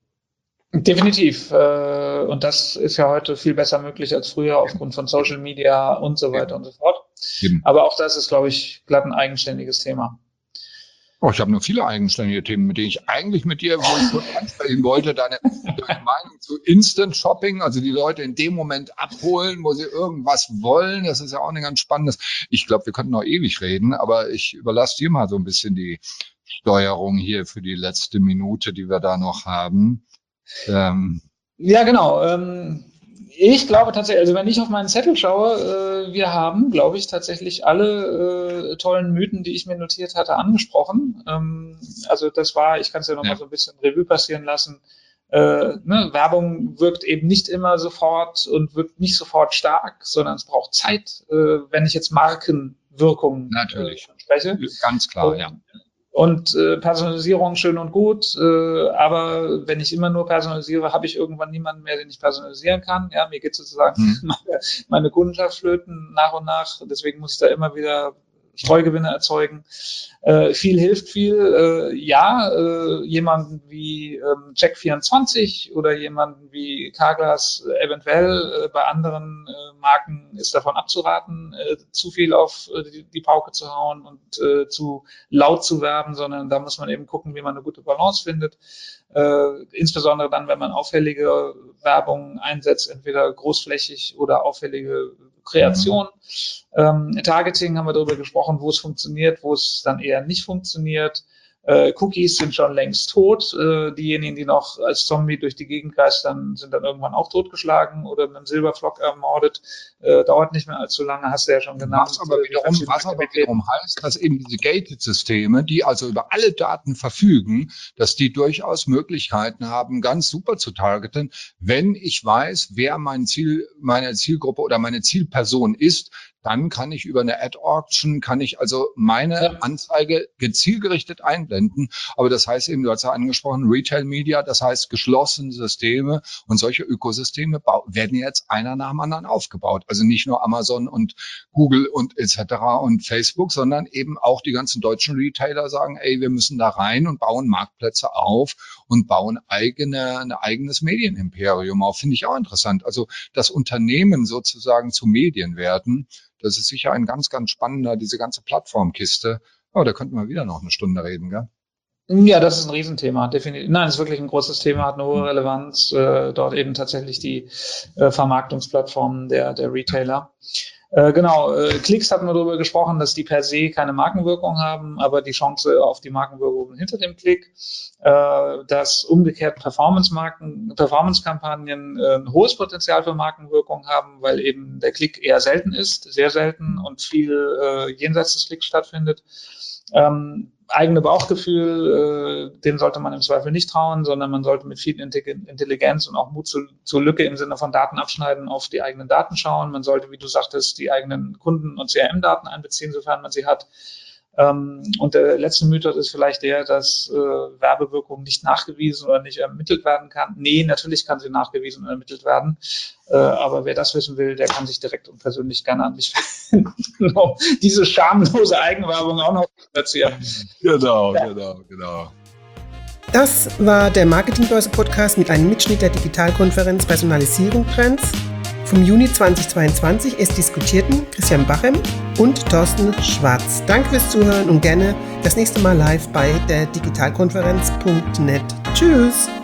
Definitiv. Und das ist ja heute viel besser möglich als früher aufgrund von Social Media und so weiter und so fort. Eben. Aber auch das ist, glaube ich, glatt ein eigenständiges Thema. Oh, ich habe nur viele eigenständige Themen, mit denen ich eigentlich mit dir, wo ich kurz ansprechen wollte, deine, deine Meinung zu Instant Shopping, also die Leute in dem Moment abholen, wo sie irgendwas wollen. Das ist ja auch ein ganz spannendes. Ich glaube, wir könnten noch ewig reden, aber ich überlasse dir mal so ein bisschen die Steuerung hier für die letzte Minute, die wir da noch haben. Ähm, ja, genau. Ähm Ich glaube tatsächlich, also wenn ich auf meinen Zettel schaue, äh, wir haben, glaube ich, tatsächlich alle äh, tollen Mythen, die ich mir notiert hatte, angesprochen. Ähm, also das war, ich kann es ja nochmal ja. so ein bisschen Revue passieren lassen. Äh, ne, Werbung wirkt eben nicht immer sofort und wirkt nicht sofort stark, sondern es braucht Zeit, äh, wenn ich jetzt Markenwirkung Natürlich. Äh, spreche. Ganz klar, und, ja. Und äh, Personalisierung schön und gut, äh, aber wenn ich immer nur personalisiere, habe ich irgendwann niemanden mehr, den ich personalisieren kann. Ja, mir geht sozusagen hm. meine, meine Kundschaft flöten nach und nach. Deswegen muss ich da immer wieder Streugewinne erzeugen. Äh, viel hilft viel. Äh, ja, äh, jemanden wie ähm, Check vierundzwanzig oder jemanden wie Carglass äh, eventuell. Äh, bei anderen äh, Marken ist davon abzuraten, äh, zu viel auf äh, die, die Pauke zu hauen und äh, zu laut zu werben, sondern da muss man eben gucken, wie man eine gute Balance findet. Äh, insbesondere dann, wenn man auffällige Werbung einsetzt, entweder großflächig oder auffällige Kreation. Ähm, Targeting haben wir darüber gesprochen, wo es funktioniert, wo es dann eher nicht funktioniert. Äh, Cookies sind schon längst tot. Äh, diejenigen, die noch als Zombie durch die Gegend geistern, sind dann irgendwann auch totgeschlagen oder mit einem Silberflock ermordet. Äh, dauert nicht mehr allzu lange, hast du ja schon genannt. Was aber wiederum, was aber wiederum heißt, dass eben diese Gated-Systeme, die also über alle Daten verfügen, dass die durchaus Möglichkeiten haben, ganz super zu targeten, wenn ich weiß, wer mein Ziel, meine Zielgruppe oder meine Zielperson ist. Dann kann ich über eine Ad-Auction, kann ich also meine ja. Anzeige gezielgerichtet einblenden. Aber das heißt eben, du hast ja angesprochen, Retail-Media, das heißt geschlossene Systeme und solche Ökosysteme werden jetzt einer nach dem anderen aufgebaut. Also nicht nur Amazon und Google und et cetera und Facebook, sondern eben auch die ganzen deutschen Retailer sagen, ey, wir müssen da rein und bauen Marktplätze auf und bauen eigene, ein eigenes Medienimperium auf. Finde ich auch interessant. Also das Unternehmen sozusagen zu Medien werden, das ist sicher ein ganz, ganz spannender, diese ganze Plattformkiste. Oh, da könnten wir wieder noch eine Stunde reden, gell? Ja, das ist ein Riesenthema, definitiv. Nein, es ist wirklich ein großes Thema, hat eine hohe Relevanz. Äh, dort eben tatsächlich die äh, Vermarktungsplattformen der, der Retailer. Äh, genau, äh, Klicks hatten wir darüber gesprochen, dass die per se keine Markenwirkung haben, aber die Chance auf die Markenwirkung hinter dem Klick, äh, dass umgekehrt Performance-Marken, Performance-Kampagnen äh, ein hohes Potenzial für Markenwirkung haben, weil eben der Klick eher selten ist, sehr selten und viel äh, jenseits des Klicks stattfindet. Ähm, eigene Bauchgefühl, äh, dem sollte man im Zweifel nicht trauen, sondern man sollte mit viel Intelligenz und auch Mut zu, zur Lücke im Sinne von Daten abschneiden auf die eigenen Daten schauen. Man sollte, wie du sagtest, die eigenen Kunden- und C R M-Daten einbeziehen, sofern man sie hat. Ähm, und der letzte Mythos ist vielleicht der, dass äh, Werbewirkung nicht nachgewiesen oder nicht ermittelt werden kann. Nee, natürlich kann sie nachgewiesen und ermittelt werden. Äh, aber wer das wissen will, der kann sich direkt und persönlich gerne an mich wenden. Genau. Diese schamlose Eigenwerbung auch noch platzieren. Genau, ja. genau, genau. Das war der Marketingbörse-Podcast mit einem Mitschnitt der Digitalkonferenz Personalisierung Trends vom Juni zweitausendzweiundzwanzig. Es diskutierten Christian Bachem und Thorsten Schwarz. Danke fürs Zuhören und gerne das nächste Mal live bei der digitalkonferenz punkt net. Tschüss!